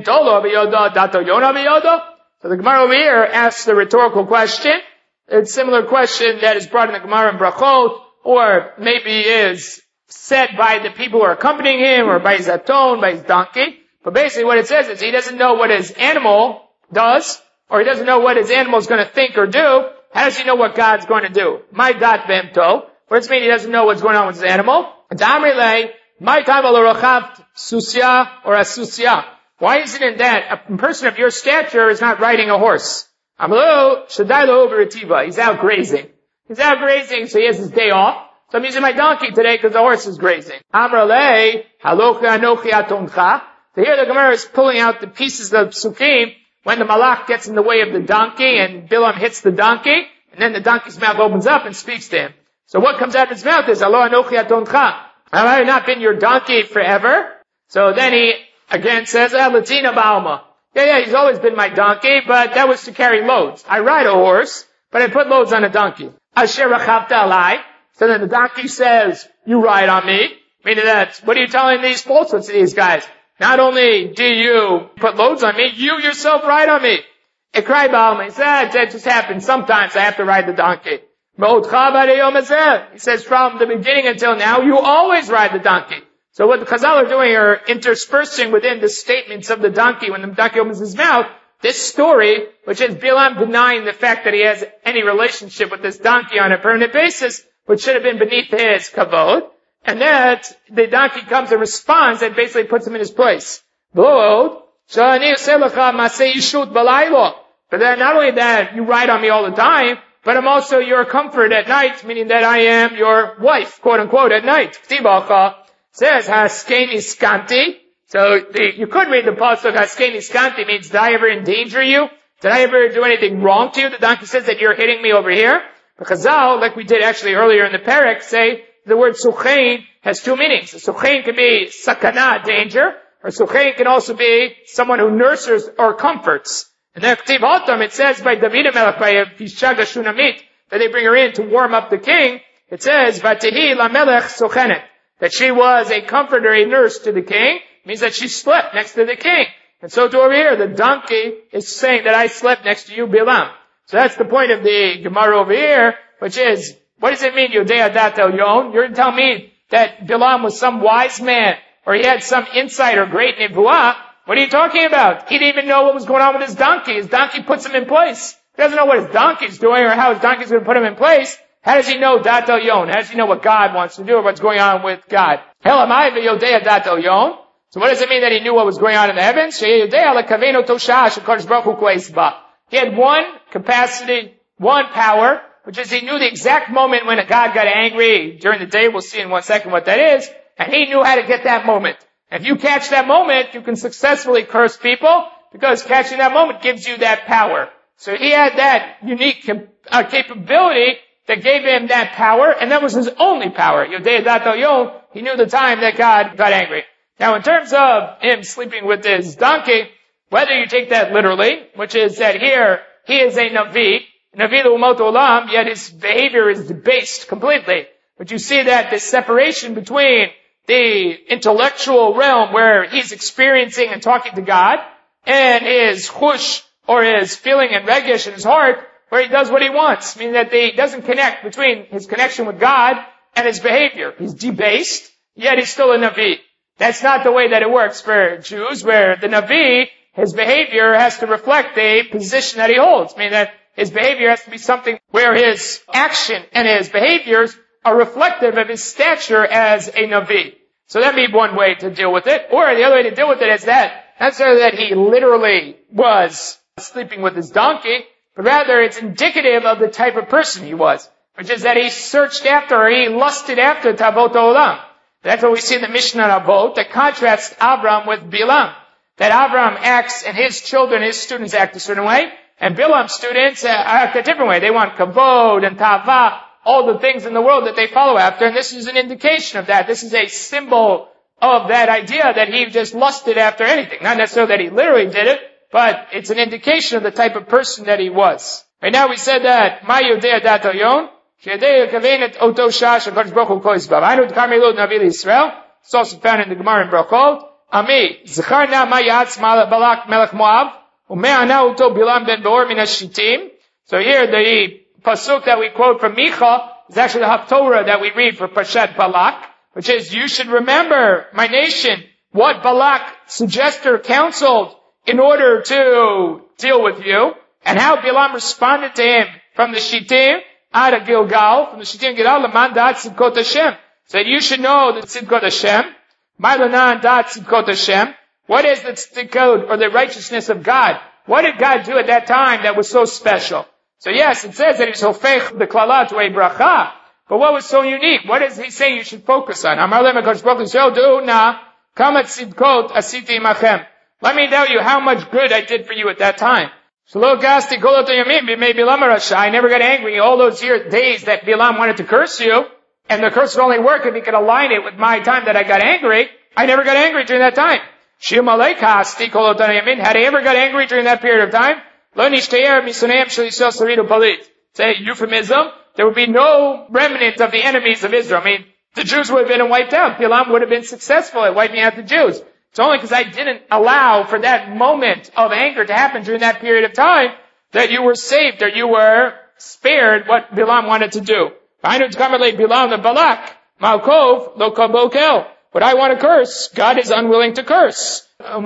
the Gemara over here asks the rhetorical question. It's a similar question that is brought in the Gemara in Brachot, or maybe is said by the people who are accompanying him, or by his aton, by his donkey. But basically what it says is he doesn't know what his animal does, or he doesn't know what his animal is going to think or do. How does he know what God's going to do? My dat v'emto. What does it mean he doesn't know what's going on with his animal? My time susya or asusya. Why isn't it that a person of your stature is not riding a horse? He's out grazing. He's out grazing, so he has his day off. So I'm using my donkey today because the horse is grazing. So here the Gemara is pulling out the pieces of psukim when the malach gets in the way of the donkey and Bilam hits the donkey, and then the donkey's mouth opens up and speaks to him. So what comes out of his mouth is, Alo anochi atoncha. Have I not been your donkey forever? So then he again says, Latina Baalma. Yeah, he's always been my donkey, but that was to carry loads. I ride a horse, but I put loads on a donkey. Asher rachavta alai. So then the donkey says, you ride on me. Meaning that, what are you telling these falsehoods to these guys? Not only do you put loads on me, you yourself ride on me. Ekrai Baalma. He said, that just happens. Sometimes I have to ride the donkey. He says, from the beginning until now, you always ride the donkey. So what the Chazal are doing are interspersing within the statements of the donkey when the donkey opens his mouth, this story, which is Bilam denying the fact that he has any relationship with this donkey on a permanent basis, which should have been beneath his kavod, and that the donkey comes and responds and basically puts him in his place. But then not only that, you ride on me all the time, but I'm also your comfort at night, meaning that I am your wife, quote unquote, at night. Says, Haskeni Skanti. So you could read the pasuk, Haskeni Skanti means, did I ever endanger you? Did I ever do anything wrong to you? The donkey says that you're hitting me over here. But Chazal, like we did actually earlier in the parak, say the word suchein has two meanings. Suchein can be sakana, danger, or suchein can also be someone who nurses or comforts. And then K'tiv Hotam, it says by David HaMelech, by Pishaga Shunamit, that they bring her in to warm up the king. It says, Vatehi LaMelech Sochenet, that she was a comforter, a nurse to the king, means that she slept next to the king. And so to over here, the donkey is saying that I slept next to you, Bilam. So that's the point of the Gemara over here, which is, what does it mean, Yodea Dat Elyon? You're going to tell me that Bilam was some wise man, or he had some insight or great nevuah. What are you talking about? He didn't even know what was going on with his donkey. His donkey puts him in place. He doesn't know what his donkey's doing or how his donkey's going to put him in place. How does he know Dat Elyon? How does he know what God wants to do or what's going on with God? Helamai v'yodea Dat Elyon. So what does it mean that he knew what was going on in the heavens? He had one capacity, one power, which is he knew the exact moment when God got angry during the day. We'll see in 1 second what that is. And he knew how to get that moment. If you catch that moment, you can successfully curse people because catching that moment gives you that power. So he had that unique capability that gave him that power, and that was his only power. Yodea Dat Elyon, he knew the time that God got angry. Now in terms of him sleeping with his donkey, whether you take that literally, which is that here, he is a Navi l'umot olam, yet his behavior is debased completely. But you see that this separation between the intellectual realm where he's experiencing and talking to God, and his chush, or his feeling and regesh in his heart, where he does what he wants, meaning that he doesn't connect between his connection with God and his behavior. He's debased, yet he's still a Navi. That's not the way that it works for Jews, where the Navi, his behavior has to reflect the position that he holds. Meaning that his behavior has to be something where his action and his behaviors are reflective of his stature as a Navi. So that'd be one way to deal with it. Or the other way to deal with it is that, not necessarily that he literally was sleeping with his donkey, but rather it's indicative of the type of person he was, which is that he searched after, or he lusted after Tavot Olam. That's what we see in the Mishnah Avot, that contrasts Avram with Bilam. That Avram acts, and his children, his students act a certain way, and Bilam's students act a different way. They want kavod and tava, all the things in the world that they follow after, and this is an indication of that. This is a symbol of that idea that he just lusted after anything. Not necessarily that he literally did it, but it's an indication of the type of person that he was. Right now we said that, Ma Yodea Dat Oyon, Shedei Kavenet Oto Shash HaKadosh Baruch Hu Ko Yisbav. Anu D'Kar Melud Navi Yisrael. It's also found in the Gemara in Brachot. Ami, Zecharna Ma Yatz Balak Melech Moav, Ume'ana Uto Bilam Ben Beor Min HaShittim. So here the pasuk that we quote from Micha is actually the Haftorah that we read for Parshat Balak, which is, you should remember, my nation, what Balak suggested or counseled in order to deal with you, and how Bilam responded to him from the Shittim, Ad Gilgal, from the Shittim Gilgal, Laman Dat Tzidkot Hashem. So you should know the Tzidkot Hashem. Ma'lanan Dat Tzidkot Hashem. What is the Tzidkot, or the righteousness of God? What did God do at that time that was so special? So yes, it says that he's hofech the klala to a bracha. But what was so unique? What is he saying you should focus on? Amar lem HaKadosh Baruch Hu Yisrael du'na kamat tzidkot asiti imachem. Let me tell you how much good I did for you at that time. Shelo gasti kolot yamim b'mei Bilam HaRasha. I never got angry all those days that Bilam wanted to curse you, and the curse would only work if he could align it with my time that I got angry. I never got angry during that time. Shium alei kasti kolot yamin. Had I ever got angry during that period of time, lo nishtayer misuneim shel Yisrael saridu palit. Say euphemism. There would be no remnant of the enemies of Israel. I mean, the Jews would have been wiped out. Bilam would have been successful at wiping out the Jews. It's only because I didn't allow for that moment of anger to happen during that period of time that you were saved, or you were spared what Bilam wanted to do. What I want to curse, God is unwilling to curse. And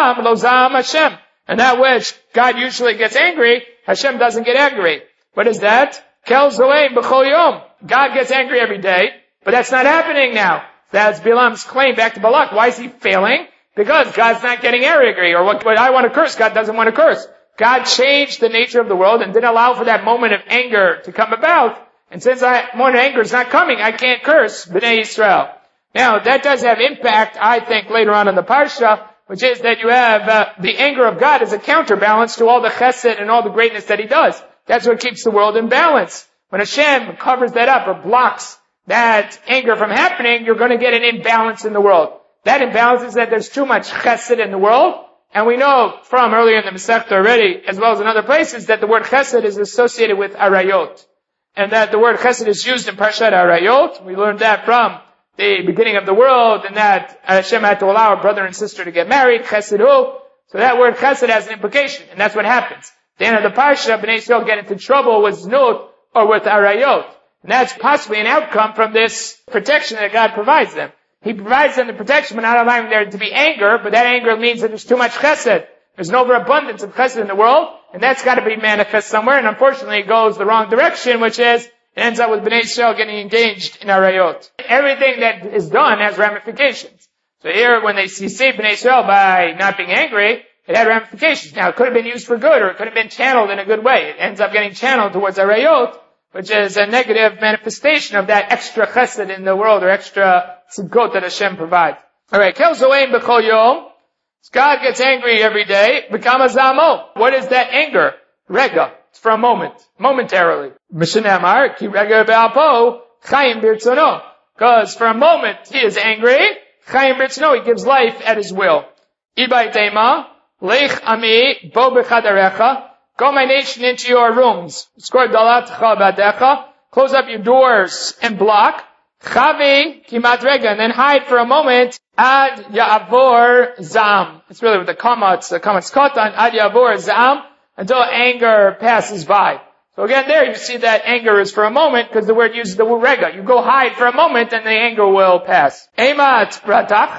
that which God usually gets angry, Hashem doesn't get angry. What is that? Kel Zoleim B'chol Yom. God gets angry every day, but that's not happening now. That's Bilam's claim back to Balak. Why is he failing? Because God's not getting angry, or what I want to curse, God doesn't want to curse. God changed the nature of the world and didn't allow for that moment of anger to come about. And since that moment of anger is not coming, I can't curse Bnei Yisrael. Now, that does have impact, I think, later on in the Parsha, which is that you have the anger of God as a counterbalance to all the chesed and all the greatness that he does. That's what keeps the world in balance. When Hashem covers that up or blocks that anger from happening, you're going to get an imbalance in the world. That imbalance is that there's too much chesed in the world. And we know from earlier in the Masechta already, as well as in other places, that the word chesed is associated with arayot. And that the word chesed is used in Parshat Arayot. We learned that from the beginning of the world, and that Hashem had to allow a brother and sister to get married, chesedu. So that word chesed has an implication, and that's what happens. At the end of the Parsha, Bnei Yisrael get into trouble with znut or with arayot. And that's possibly an outcome from this protection that God provides them. He provides them the protection, but not allowing there to be anger, but that anger means that there's too much chesed. There's an overabundance of chesed in the world, and that's got to be manifest somewhere, and unfortunately it goes the wrong direction, which is, it ends up with Bnei Yisrael getting engaged in arayot. Everything that is done has ramifications. So here, when they save Bnei Yisrael by not being angry, it had ramifications. Now, it could have been used for good, or it could have been channeled in a good way. It ends up getting channeled towards arayot, which is a negative manifestation of that extra chesed in the world, or extra tzidkot that Hashem provides. Alright, Kel Zoeim B'chol Yom. God gets angry every day. B'kama Zamo. What is that anger? Rega. It's for a moment. Momentarily. Mishnah Amar, Ki Rega B'alpo, Chayim B'rtzono. Because for a moment he is angry. Chayim B'rtzono. He gives life at his will. Ibai Tema, Lech Ami, Bo B'chadarecha. Go my nation into your rooms. Skor Dalat Chabadecha. Close up your doors and block. Chavi Kimat Rega. And then hide for a moment. Ad Ya'avor Zam. It's really with the commas kotan. Ad Ya'avor Zam. Until anger passes by. So again there you see that anger is for a moment because the word uses the word Rega. You go hide for a moment and the anger will pass. Emat Ratach. So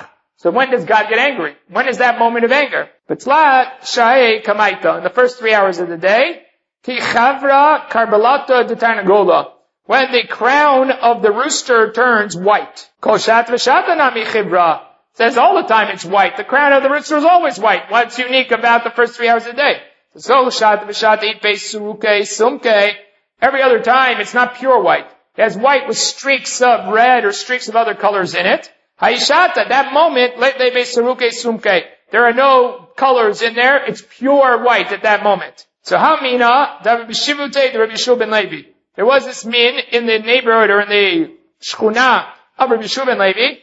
So when does God get angry? When is that moment of anger? B'tzlat sha'ei kamaita. In the first 3 hours of the day, ki chavra karbalata d'tarnagola. When the crown of the rooster turns white. Kol shat v'shata nami chivra. Says all the time it's white. The crown of the rooster is always white. What's unique about the first 3 hours of the day? So shat v'shata itbe suke sumke. Every other time it's not pure white. It has white with streaks of red or streaks of other colors in it. Haishata, that moment, le'be saruke sumke. There are no colors in there. It's pure white at that moment. So hamina, David B'shivute, the Rabbi Yeshua ben Levi. There was this min in the neighborhood or in the shchuna of Rabbi Yeshua ben Levi.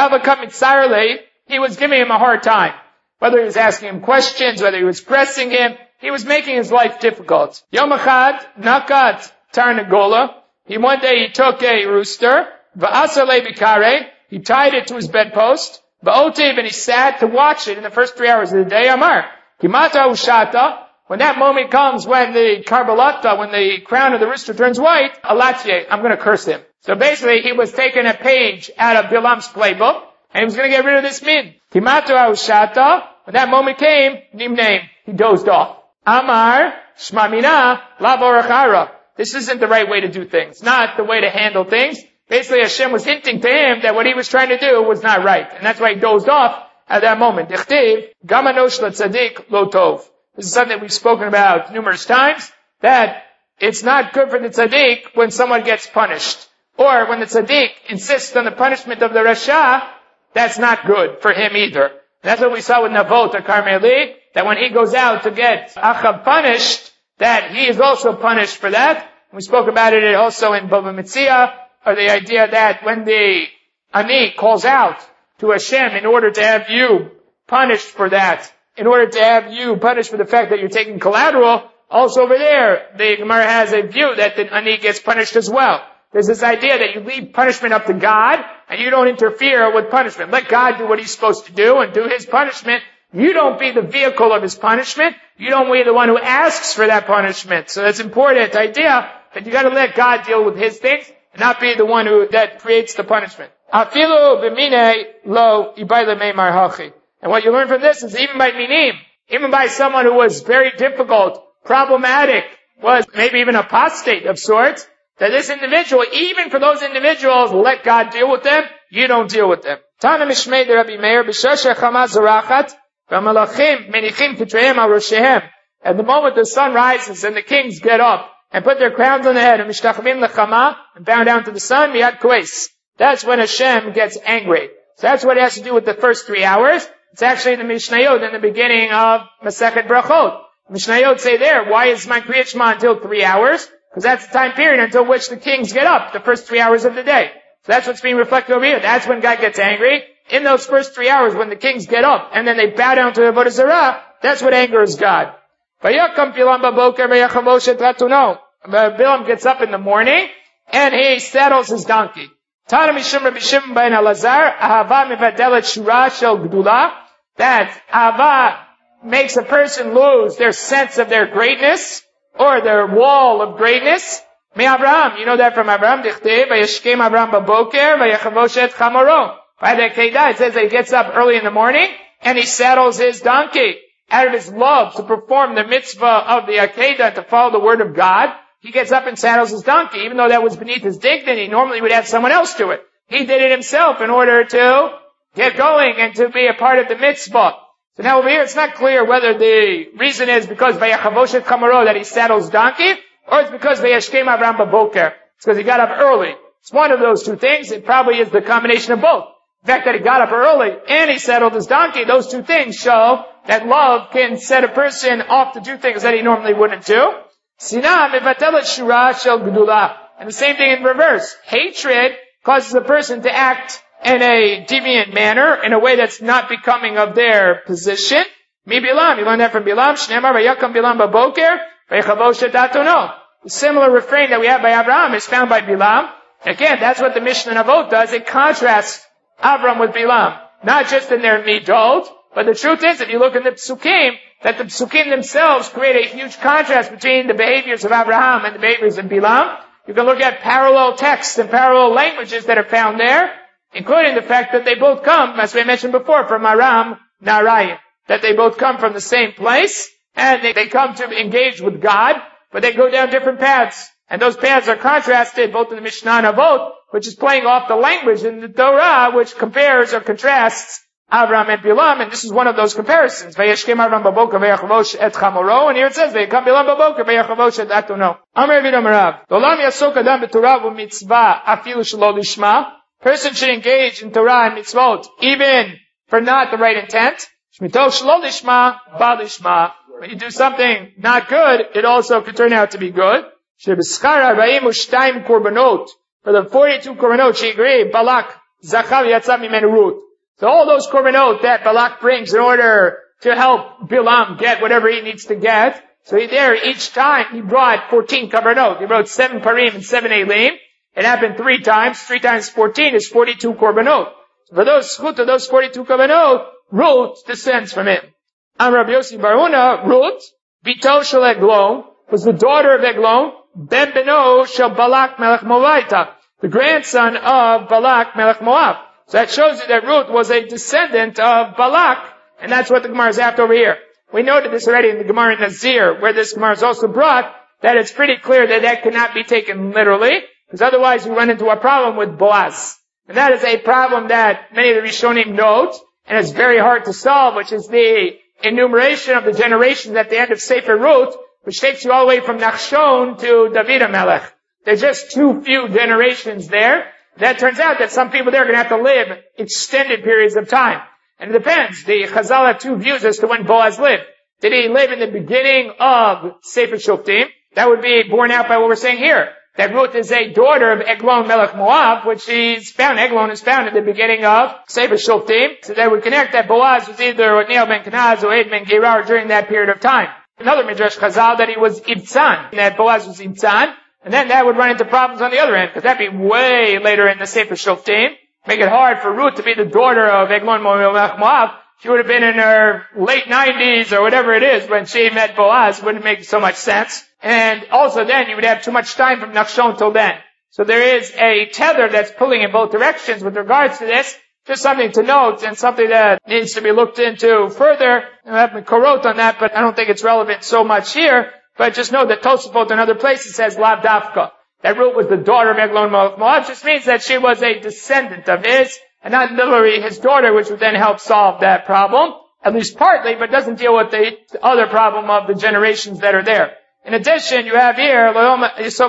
He was giving him a hard time. Whether he was asking him questions, whether he was pressing him, he was making his life difficult. Yom Echad, nakat tarnagola. One day he took a rooster, v'asale bikare. He tied it to his bedpost, v'otev, and he sat to watch it in the first 3 hours of the day. Amar, kimata ushata. When that moment comes, when the karbalata, when the crown of the rooster turns white, alatye, I'm going to curse him. So basically, he was taking a page out of Bilam's playbook, and he was going to get rid of this min. Kimata ushata. When that moment came, nimneim, he dozed off. Amar, shmamina, laborachara. This isn't the right way to do things, not the way to handle things. Basically, Hashem was hinting to him that what he was trying to do was not right. And that's why he dozed off at that moment. Dichtiv, gamanosh l'tzadik lo tov. This is something we've spoken about numerous times, that it's not good for the tzaddik when someone gets punished. Or when the tzaddik insists on the punishment of the rasha, that's not good for him either. And that's what we saw with Navot or Carmeli, that when he goes out to get Achab punished, that he is also punished for that. We spoke about it also in Bava Metzia, or the idea that when the Ani calls out to Hashem in order to have you punished for that, in order to have you punished for the fact that you're taking collateral, also over there, the Gemara has a view that the Ani gets punished as well. There's this idea that you leave punishment up to God, and you don't interfere with punishment. Let God do what He's supposed to do, and do His punishment. You don't be the vehicle of His punishment. You don't be the one who asks for that punishment. So that's an important idea, that you gotta let God deal with His things, and not be the one that creates the punishment. Afilu b'minei lo ibayla meimar hachi. And what you learn from this is even by minim, even by someone who was very difficult, problematic, was maybe even apostate of sorts, that this individual, even for those individuals, let God deal with them, you don't deal with them. Tana mishmei de Rabbi Meir, b'shasha chama zarachat, v'malachim menichim kitrehem al roshehem. At the moment the sun rises and the kings get up and put their crowns on the head, and mishtachvim lechama, and bow down to the sun, miyad koes. That's when Hashem gets angry. So that's what it has to do with the first 3 hours. It's actually in the Mishnayot in the beginning of Masechet Brachot. Mishnayot say there, why is my Kriyat Shema until 3 hours? Because that's the time period until which the kings get up, the first 3 hours of the day. So that's what's being reflected over here. That's when God gets angry. In those first 3 hours when the kings get up and then they bow down to the Avodah Zarah, that's what angers God. Bilam gets up in the morning and he saddles his donkey. That Ahava makes a person lose their sense of their greatness, or their wall of greatness. Me Abraham, you know that from Abraham, Dichtei, Vayashkem Abraham Baboker, Vayachavoshet Chamoro. By the Kedah, it says that he gets up early in the morning, and he saddles his donkey. Out of his love to perform the mitzvah of the Akedah, to follow the word of God, he gets up and saddles his donkey, even though that was beneath his dignity. Normally he would have someone else do it. He did it himself in order to get going and to be a part of the mitzvah. So now over here, it's not clear whether the reason is because Vayachavoshet Chamoro that he saddles donkey, or it's because Vayashkem Avraham Baboker. It's because he got up early. It's one of those two things. It probably is the combination of both. The fact that he got up early and he saddled his donkey, those two things show that love can set a person off to do things that he normally wouldn't do. Sinah mevatelet shura shel gedula. And the same thing in reverse. Hatred causes a person to act in a deviant manner, in a way that's not becoming of their position. Mi Bilam, you learn that from Bilam. Shneimar vayakam Bilam baboker, vayachavoshet atono. The similar refrain that we have by Abraham is found by Bilam. Again, that's what the Mishnah Navot does. It contrasts Abraham with Bilam. Not just in their midot, but the truth is, if you look in the Psukim, that the Psukim themselves create a huge contrast between the behaviors of Abraham and the behaviors of Bilam. You can look at parallel texts and parallel languages that are found there. including the fact that they both come, as we mentioned before, from Aram Narayan, that they both come from the same place, and they come to engage with God, but they go down different paths. And those paths are contrasted both in the Mishnah and Avot, which is playing off the language in the Torah, which compares or contrasts Avram and Bilam, and this is one of those comparisons. Vayeshkem Avram baboker vayachavosh et chamoro, and here it says, Vayekam Bilam baboker vayachavosh et atono. Amar Vid Amarav, Olam yasok adam b'Torah v'mitzvah afilu shelo lishma. Person should engage in Torah and mitzvot, even for not the right intent. Shmito shelo lishma, ba lishma. When you do something not good, it also could turn out to be good. Shebeskar 42 korbanot. For the 42 korbanot, she agreed, Balak, Zachav yatzam mimenu Ruth. So all those korbanot that Balak brings in order to help Bilam get whatever he needs to get. So each time he brought 14 korbanot. He brought 7 parim and 7 elim. It happened 3 times. 3 times 14 is 42 korbanot. So for those schut of those 42 korbanot, Ruth descends from him. Rabbi Yossi bar Huna, Ruth, Bito shel Eglon, was the daughter of Eglon, Ben Beno shel Balak melech Moavita, the grandson of Balak melech Moab. So that shows you that Ruth was a descendant of Balak, and that's what the Gemara is after over here. We noted this already in the Gemara in Nazir, where this Gemara is also brought, that it's pretty clear that that cannot be taken literally, because otherwise we run into a problem with Boaz. And that is a problem that many of the Rishonim note, and it's very hard to solve, which is the enumeration of the generations at the end of Sefer Ruth, which takes you all the way from Nachshon to David HaMelech. There's just too few generations there. That turns out that some people there are going to have to live extended periods of time. And it depends. The Chazal have 2 views as to when Boaz lived. Did he live in the beginning of Sefer Shoftim? That would be borne out by what we're saying here. That Ruth is a daughter of Eglon Melech Moab, which Eglon is found at the beginning of Sefer Shoftim. So that would connect that Boaz was either Otniel ben Kenaz or Ed ben Gerar during that period of time. Another Midrash Chazal that he was Ibtzan, that Boaz was Ibtzan, and then that would run into problems on the other end, because that'd be way later in the Sefer Shoftim. Make it hard for Ruth to be the daughter of Eglon Melech Moab. She would have been in her late 90s or whatever it is when she met Boaz. Wouldn't make so much sense. And also then you would have too much time from Nachshon till then. So there is a tether that's pulling in both directions with regards to this. Just something to note and something that needs to be looked into further. I have been korot on that, but I don't think it's relevant so much here. But just know that Tosafot in other places says Lav Dafka. That Ruth was the daughter of Eglon Melech Moab just means that she was a descendant of his, and not literally his daughter, which would then help solve that problem, at least partly, but doesn't deal with the other problem of the generations that are there. In addition, you have here, so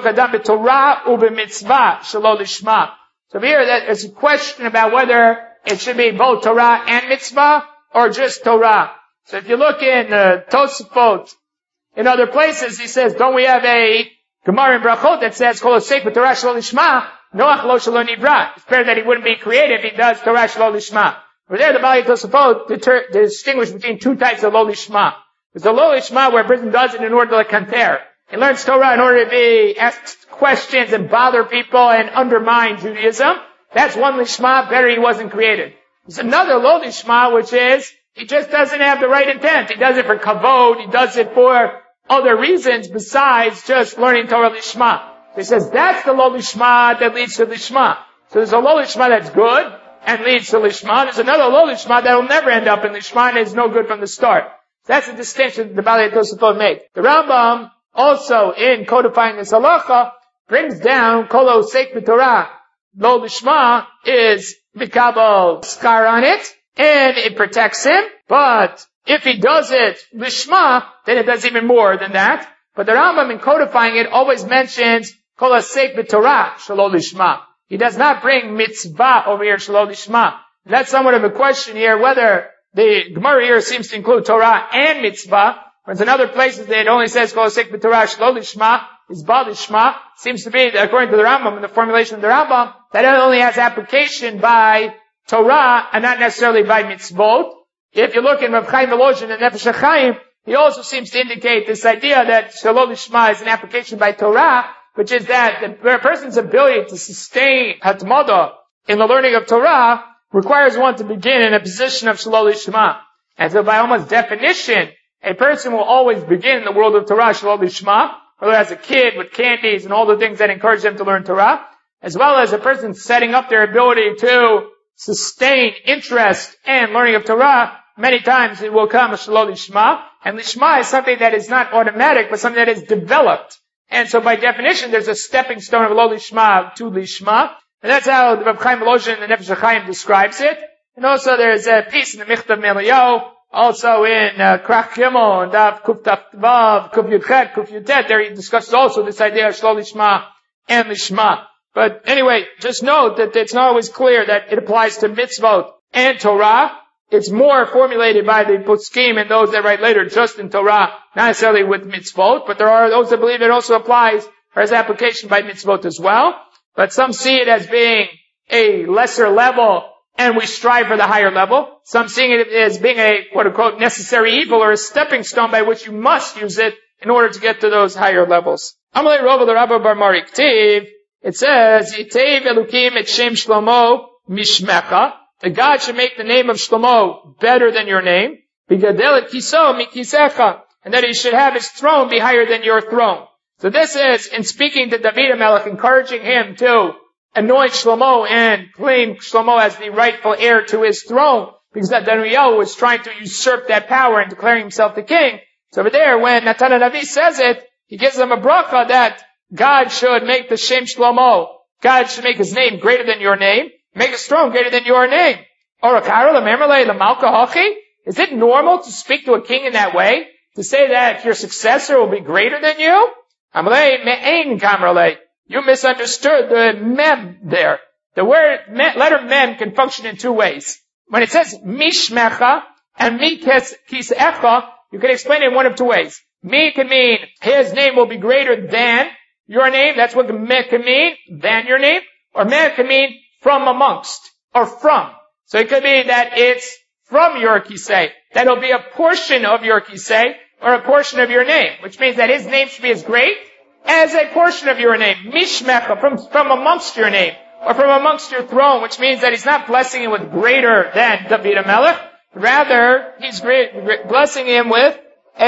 here there's a question about whether it should be both Torah and mitzvah, or just Torah. So if you look in Tosafot, in other places, he says, don't we have a Gemara in Brachot that says, Kol osek b'Torah shelo lishma, Noach lo shelo nivra. It's better that he wouldn't be created if he does Torah shelo lishma. Over there, the Bali Tosafot distinguish between 2 types of lo lishma. There's the lo lishma where a person does it in order to kanter. He learns Torah in order to be asked questions and bother people and undermine Judaism. That's one lishma, better he wasn't created. There's another lo lishma, which is, he just doesn't have the right intent. He does it for kavod, he does it for other reasons besides just learning Torah lishma. So he says that's the lo lishma that leads to lishma. So there's a lo lishma that's good and leads to lishma. There's another lo lishma that will never end up in lishma and is no good from the start. So that's the distinction the Balei Tosafot make. The Rambam also in codifying this halacha brings down kol osek b'Torah lo lishma is mikabel skar on it and it protects him, but if he does it lishma, then it does even more than that. But the Rambam in codifying it always mentions kol osek b'Torah shelo lishma. He does not bring mitzvah over here shelo lishma. That's somewhat of a question here whether the Gemara here seems to include Torah and mitzvah. Whereas in other places it only says kol osek b'Torah shelo lishma is ba lishma. Seems to be, according to the Rambam, in the formulation of the Rambam, that it only has application by Torah and not necessarily by mitzvot. If you look in Rav Chaim Volozhin and Nefesh HaChaim, he also seems to indicate this idea that shelo lishma is an application by Torah, which is that the person's ability to sustain hatmada in the learning of Torah requires one to begin in a position of shelo lishma. And so by almost definition, a person will always begin in the world of Torah shelo lishma, whether as a kid with candies and all the things that encourage them to learn Torah, as well as a person setting up their ability to sustain interest and learning of Torah, many times it will come shelo lishma. And lishma is something that is not automatic, but something that is developed. And so by definition, there's a stepping stone of lo lishma to lishma. And that's how Rav Chaim Volozhin in the Nefesh HaChaim describes it. And also there's a piece in the Michtav Meliyahu, also in Krach Gimel, and Daf Kuf Taf Vav, Kuf Yud Chet, Kuf Yud Tet, there he discusses also this idea of shelo lishma and lishma. But anyway, just note that it's not always clear that it applies to mitzvot and Torah. It's more formulated by the poskim and those that write later just in Torah, not necessarily with mitzvot, but there are those that believe it also applies or has application by mitzvot as well. But some see it as being a lesser level and we strive for the higher level. Some seeing it as being a quote-unquote necessary evil or a stepping stone by which you must use it in order to get to those higher levels. Amalei Rova l'Rabba Bar Mari K'tiv, it says, Yitev Elukim et Shem Shlomo Mishmecha, that God should make the name of Shlomo better than your name, Bigadel et Kiso Mikisecha, and that he should have his throne be higher than your throne. So this is, in speaking to David HaMelech, encouraging him to anoint Shlomo and claim Shlomo as the rightful heir to his throne, because that Daniel was trying to usurp that power and declaring himself the king. So over there, when Natan HaNavi says it, he gives them a bracha that God should make the Shem Shlomo, God should make his name greater than your name, make his throne greater than your name. Is it normal to speak to a king in that way? To say that your successor will be greater than you? You misunderstood the mem there. The letter mem can function in two ways. When it says mishmecha and mi kisecha, you can explain it in one of two ways. Mi can mean his name will be greater than your name. That's what me can mean, than your name. Or me can mean from amongst, or from. So it could be that it's from your kisei. That'll be a portion of your kisei, or a portion of your name, which means that his name should be as great as a portion of your name. Mishmecha, from amongst your name, or from amongst your throne, which means that he's not blessing him with greater than David HaMelech. Rather, he's blessing him with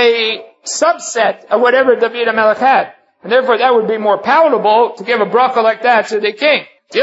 a subset of whatever David HaMelech had. And therefore that would be more palatable to give a bracha like that to the king.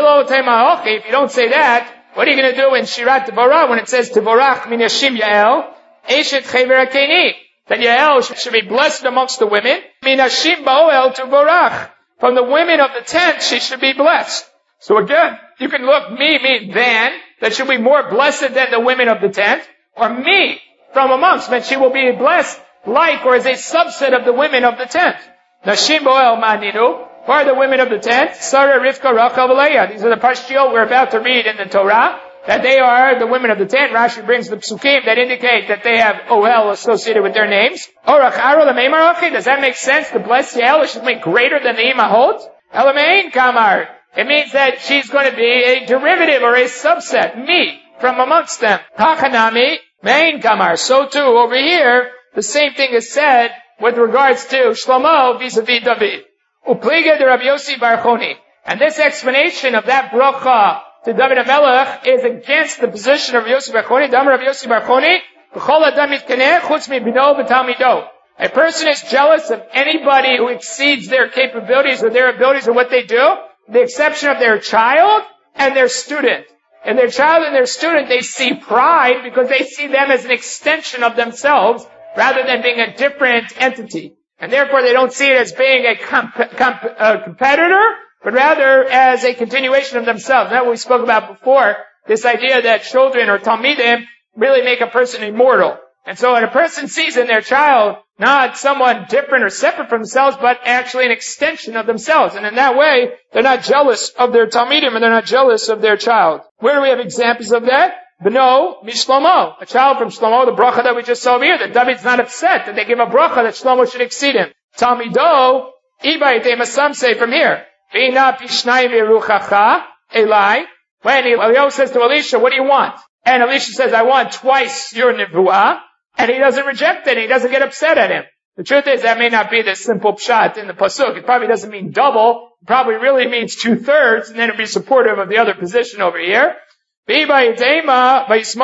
If you don't say that, what are you going to do in Shirat Devorah when it says Tevorach min Yashim Yael, Eshet Chever HaKeni? That Yael should be blessed amongst the women. Min Yashim Ba'oel Tevorach. From the women of the tent, she should be blessed. So again, you can look me, than, that should be more blessed than the women of the tent, or me, from amongst, that she will be blessed like or as a subset of the women of the tent. Nashim Bo'el Maninu, who are the women of the tent? Sarah, Rivka, Rachel, Leah. These are the Pashtiot we're about to read in the Torah, that they are the women of the tent. Rashi brings the psukim that indicate that they have Ohel associated with their names. Orach Aro Lemei, does that make sense? To bless Yael should make greater than the Imahot? Elamein Kamar. It means that she's going to be a derivative or a subset, me, from amongst them. Hachanami, Mein Kamar. So too, over here, the same thing is said with regards to Shlomo vis-a-vis David. Upliga de Rabbi Yossi Bar Choni. And this explanation of that bracha to David HaMelech is against the position of Rabbi Yossi Bar Choni. Dam Rabbi Yossi Bar Choni, B'chol adam mitkaneh chutz mibino v'talmido. A person is jealous of anybody who exceeds their capabilities or their abilities or what they do, with the exception of their child and their student. In their child and their student, they see pride because they see them as an extension of themselves rather than being a different entity. And therefore they don't see it as being a competitor, but rather as a continuation of themselves. That's what we spoke about before, this idea that children or talmidim really make a person immortal. And so when a person sees in their child not someone different or separate from themselves, but actually an extension of themselves. And in that way, they're not jealous of their talmidim and they're not jealous of their child. Where do we have examples of that? Beno Mishlomo, a child from Shlomo, the bracha that we just saw here, that David's not upset that they give a bracha that Shlomo should exceed him. Talmido, Ibayte, some say from here, Vina Pishnai Viruchacha, Eli, when Eliyahu says to Elisha, what do you want? And Elisha says, I want twice your nevuah, and he doesn't reject it, he doesn't get upset at him. The truth is, that may not be the simple pshat in the pasuk. It probably doesn't mean double, it probably really means 2/3, and then it'd be supportive of the other position over here. By Moshe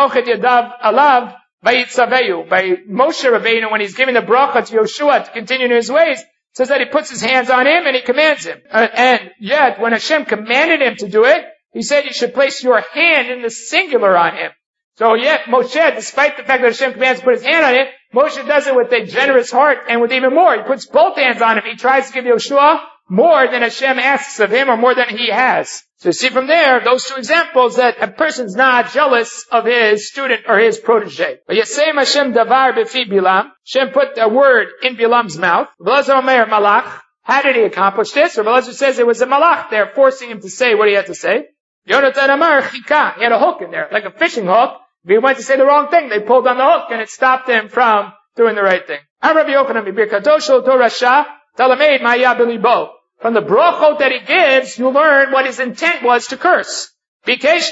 Rabbeinu, when he's giving the bracha to Yoshua to continue in his ways, says that he puts his hands on him and he commands him. And yet, when Hashem commanded him to do it, He said you should place your hand in the singular on him. So yet Moshe, despite the fact that Hashem commands to put his hand on it, Moshe does it with a generous heart and with even more. He puts both hands on him. He tries to give Yoshua more than Hashem asks of him or more than he has. So you see from there, those two examples that a person's not jealous of his student or his protege. But Yasem Hashem davar b'fi Bilam. Hashem put a word in Bilam's mouth. V'lazar omer malach. How did he accomplish this? Or V'lazar says it was a malach there forcing him to say what he had to say. Yonatan Amar chika. He had a hook in there, like a fishing hook. If he went to say the wrong thing, they pulled on the hook and it stopped him from doing the right thing. Rabbi Yochanan b'birkato to Rasha talameid ma'ya b'libo. From the brachot that he gives, you learn what his intent was to curse. He wanted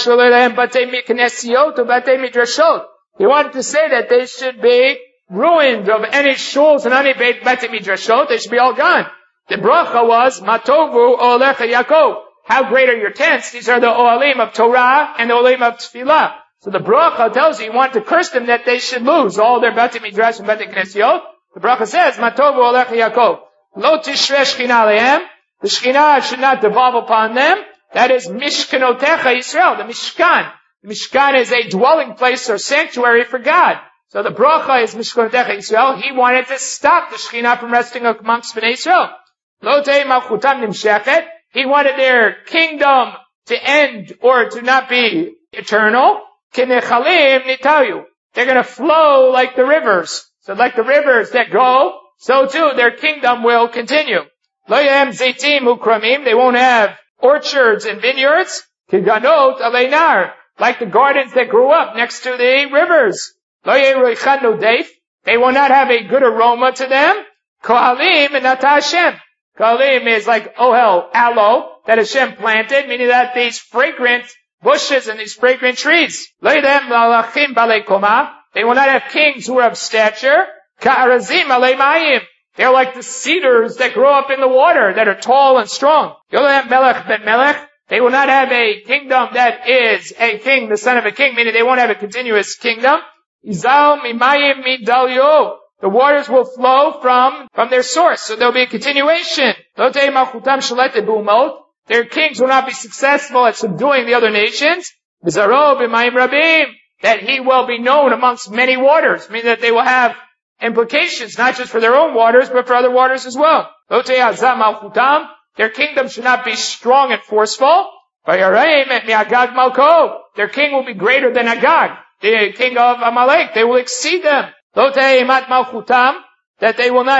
to say that they should be ruined of any shuls and any beit midrashot. They should be all gone. The bracha was matovu olecha Yaakov. How great are your tents? These are the oalim of Torah and the oalim of Tefillah. So the bracha tells you wanted to curse them that they should lose all their beit midrash and beit knesiot. The bracha says matovu olecha Yaakov. Lo tishre shchina alehem. The shchina should not devolve upon them. That is mishkanotecha Yisrael, the mishkan. The mishkan is a dwelling place or sanctuary for God. So the bracha is mishkanotecha Yisrael. He wanted to stop the shchina from resting amongst Bnei Yisrael. Lo tei malchutam nimshechet. He wanted their kingdom to end or to not be eternal. Kinechalim nitayu. They're going to flow like the rivers. So like the rivers that go, so too their kingdom will continue. Lo yem zeitim ukramim. They won't have orchards and vineyards. Kiganot aleinar. Like the gardens that grew up next to the rivers. Lo yeroichan nodeif. They will not have a good aroma to them. Kohalim and nata Hashem. Kohalim is like ohel, aloe, that Hashem planted, meaning that these fragrant bushes and these fragrant trees. Lo yedem lalachim balei koma. They will not have kings who are of stature. Ka'arazim alei mayim. They're like the cedars that grow up in the water, that are tall and strong. Yolem melech ben melech. They will not have a kingdom that is a king, the son of a king, meaning they won't have a continuous kingdom. Izal mimayim midalyo. The waters will flow from their source, so there'll be a continuation. Lotei malchutam shalete b'umot. Their kings will not be successful at subduing the other nations. V'zaro b'mayim rabim. That he will be known amongst many waters, meaning that they will have implications, not just for their own waters, but for other waters as well. Lotei azam malchutam. Their kingdom should not be strong and forceful. V'yareim et mi'agag malko. Their king will be greater than Agag, the king of Amalek. They will exceed them. Lotei imat malchutam. That they will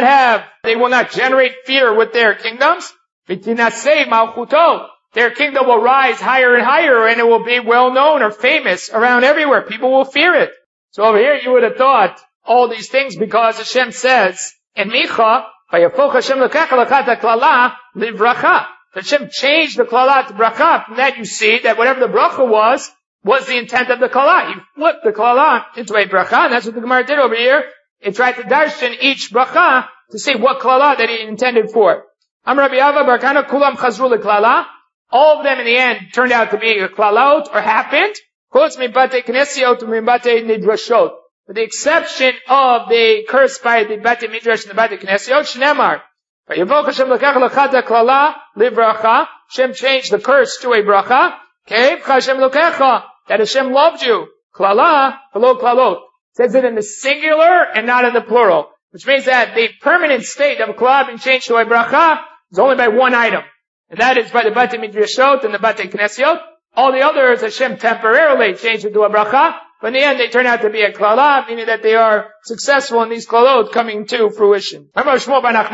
not generate fear with their kingdoms. V'tinasei malchuto. Their kingdom will rise higher and higher, and it will be well known or famous around everywhere. People will fear it. So over here you would have thought all these things because Hashem says in Micha, Vayafoch Hashem lekecha lekata klala livracha. Hashem changed the klala to bracha. From that you see that whatever the bracha was the intent of the klala. He flipped the klala into a bracha, and that's what the Gemara did over here. It tried to darshan each bracha to see what klala that he intended for. Am Rabbi Ava Barkana kulam chazru leklala. All of them in the end turned out to be klalot or happened. Chutz mibate knesiot mibate nidrashot. With the exception of the curse by the Bate Midrash and the Bate Knesiot, Shnemar. Vayavok Hashem lekach lechata klala livracha. Hashem changed the curse to a bracha. Okay, Hashem lekecha. That Hashem loved you. Klala below klalot. Says it in the singular and not in the plural. Which means that the permanent state of a klala being changed to a bracha is only by one item. And that is by the Bate Midrashot and the Bate Knesiot. All the others, Hashem temporarily changed it to a bracha. But in the end, they turn out to be a klala, meaning that they are successful in these klalot coming to fruition. What is meant by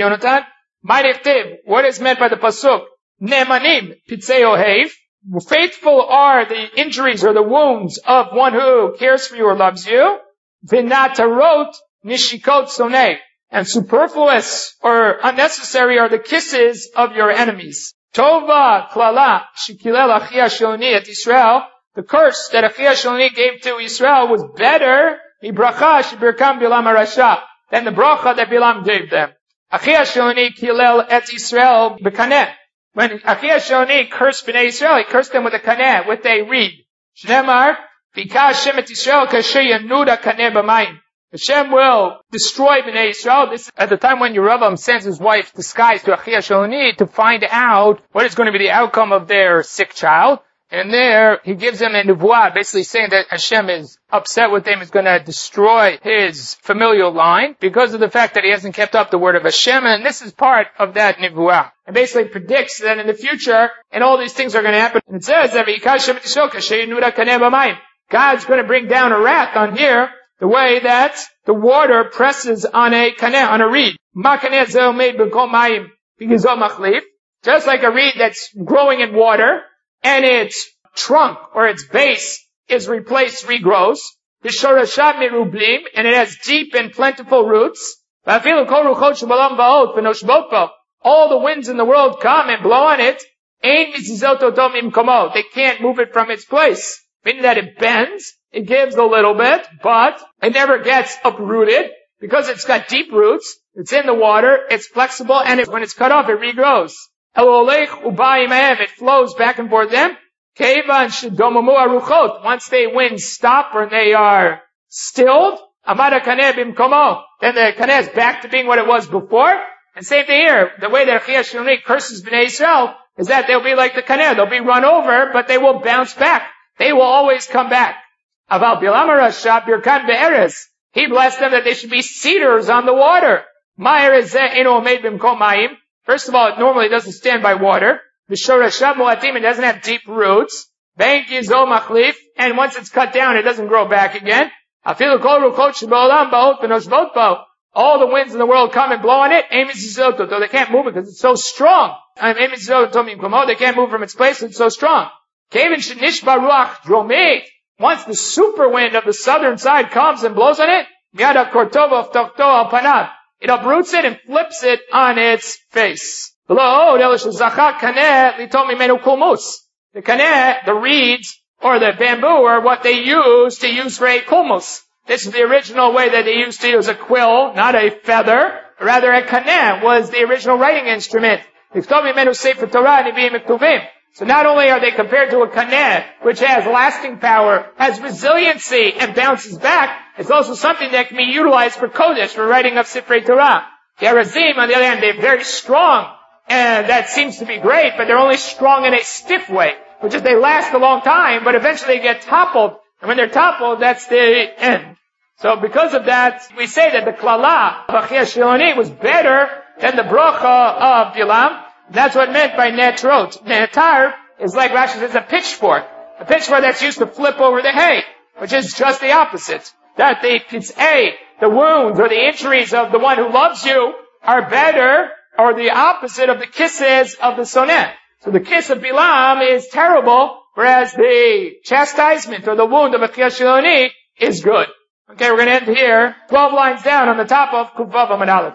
the pasuk? Ne'emanim pitzei ohev. Faithful are the injuries or the wounds of one who cares for you or loves you. V'natarot nishikot sonei. And superfluous or unnecessary are the kisses of your enemies. Tova klala shekilel achia shoni et Yisrael. The curse that Achia Shaloni gave to Israel was better than the bracha that Bilam gave them. Achia Shaloni kilel et Israel b'kaneh. When Achia Shaloni cursed Bnei Israel, he cursed them with a kaneh, with a reed. Shnemar, v'ka Hashem et Israel kasher yanuda kaneh b'mayim. Hashem will destroy Bnei Yisrael. This is at the time when Yerovam sends his wife disguised to Achia Shiloni to find out what is going to be the outcome of their sick child. And there, he gives them a nevuah, basically saying that Hashem is upset with him, is going to destroy his familial line because of the fact that he hasn't kept up the word of Hashem. And this is part of that nevuah. It basically predicts that in the future, and all these things are going to happen. And it says that God's going to bring down a wrath on here, the way that the water presses on a kaneh, on a reed. Just like a reed that's growing in water, and its trunk or its base is regrows. And it has deep and plentiful roots. All the winds in the world come and blow on it. They can't move it from its place. Meaning that it bends, it gives a little bit, but it never gets uprooted because it's got deep roots. It's in the water, it's flexible, and when it's cut off, it regrows. It flows back and forth them. Once the winds stop or they are stilled, then the kaneh is back to being what it was before. And same thing here. The way that Achia Shiloni curses Bnei Yisrael is that they'll be like the kaneh. They'll be run over, but they will bounce back. They will always come back. Aval Bilam HaRasha Birkan Be'erez. He blessed them that they should be cedars on the water. First of all, it normally doesn't stand by water. It doesn't have deep roots. And once it's cut down, it doesn't grow back again. All the winds in the world come and blow on it. Though they can't move it because it's so strong. They can't move from its place, it's so strong. Once the super wind of the southern side comes and blows on it, it uproots it and flips it on its face. The kaneh, the reeds, or the bamboo, are what they use for a kulmus. This is the original way that they used to use a quill, not a feather. Rather, a kaneh was the original writing instrument. So not only are they compared to a kaneh, which has lasting power, has resiliency, and bounces back, it's also something that can be utilized for kodesh, for writing of Sifrei Torah. The arazim, on the other hand, they're very strong, and that seems to be great, but they're only strong in a stiff way, which is they last a long time, but eventually they get toppled, and when they're toppled, that's the end. So because of that, we say that the klala of Achia Shiloni was better than the brocha of Bilam. That's what meant by netrot. Netar is like Rashi says, a pitchfork that's used to flip over the hay, which is just the opposite. That the wounds or the injuries of the one who loves you are better, or the opposite of the kisses of the sonnet. So the kiss of Bilam is terrible, whereas the chastisement or the wound of Achia Shiloni is good. Okay, we're going to end here. 12 lines down on the top of Kuvav Amud Aleph.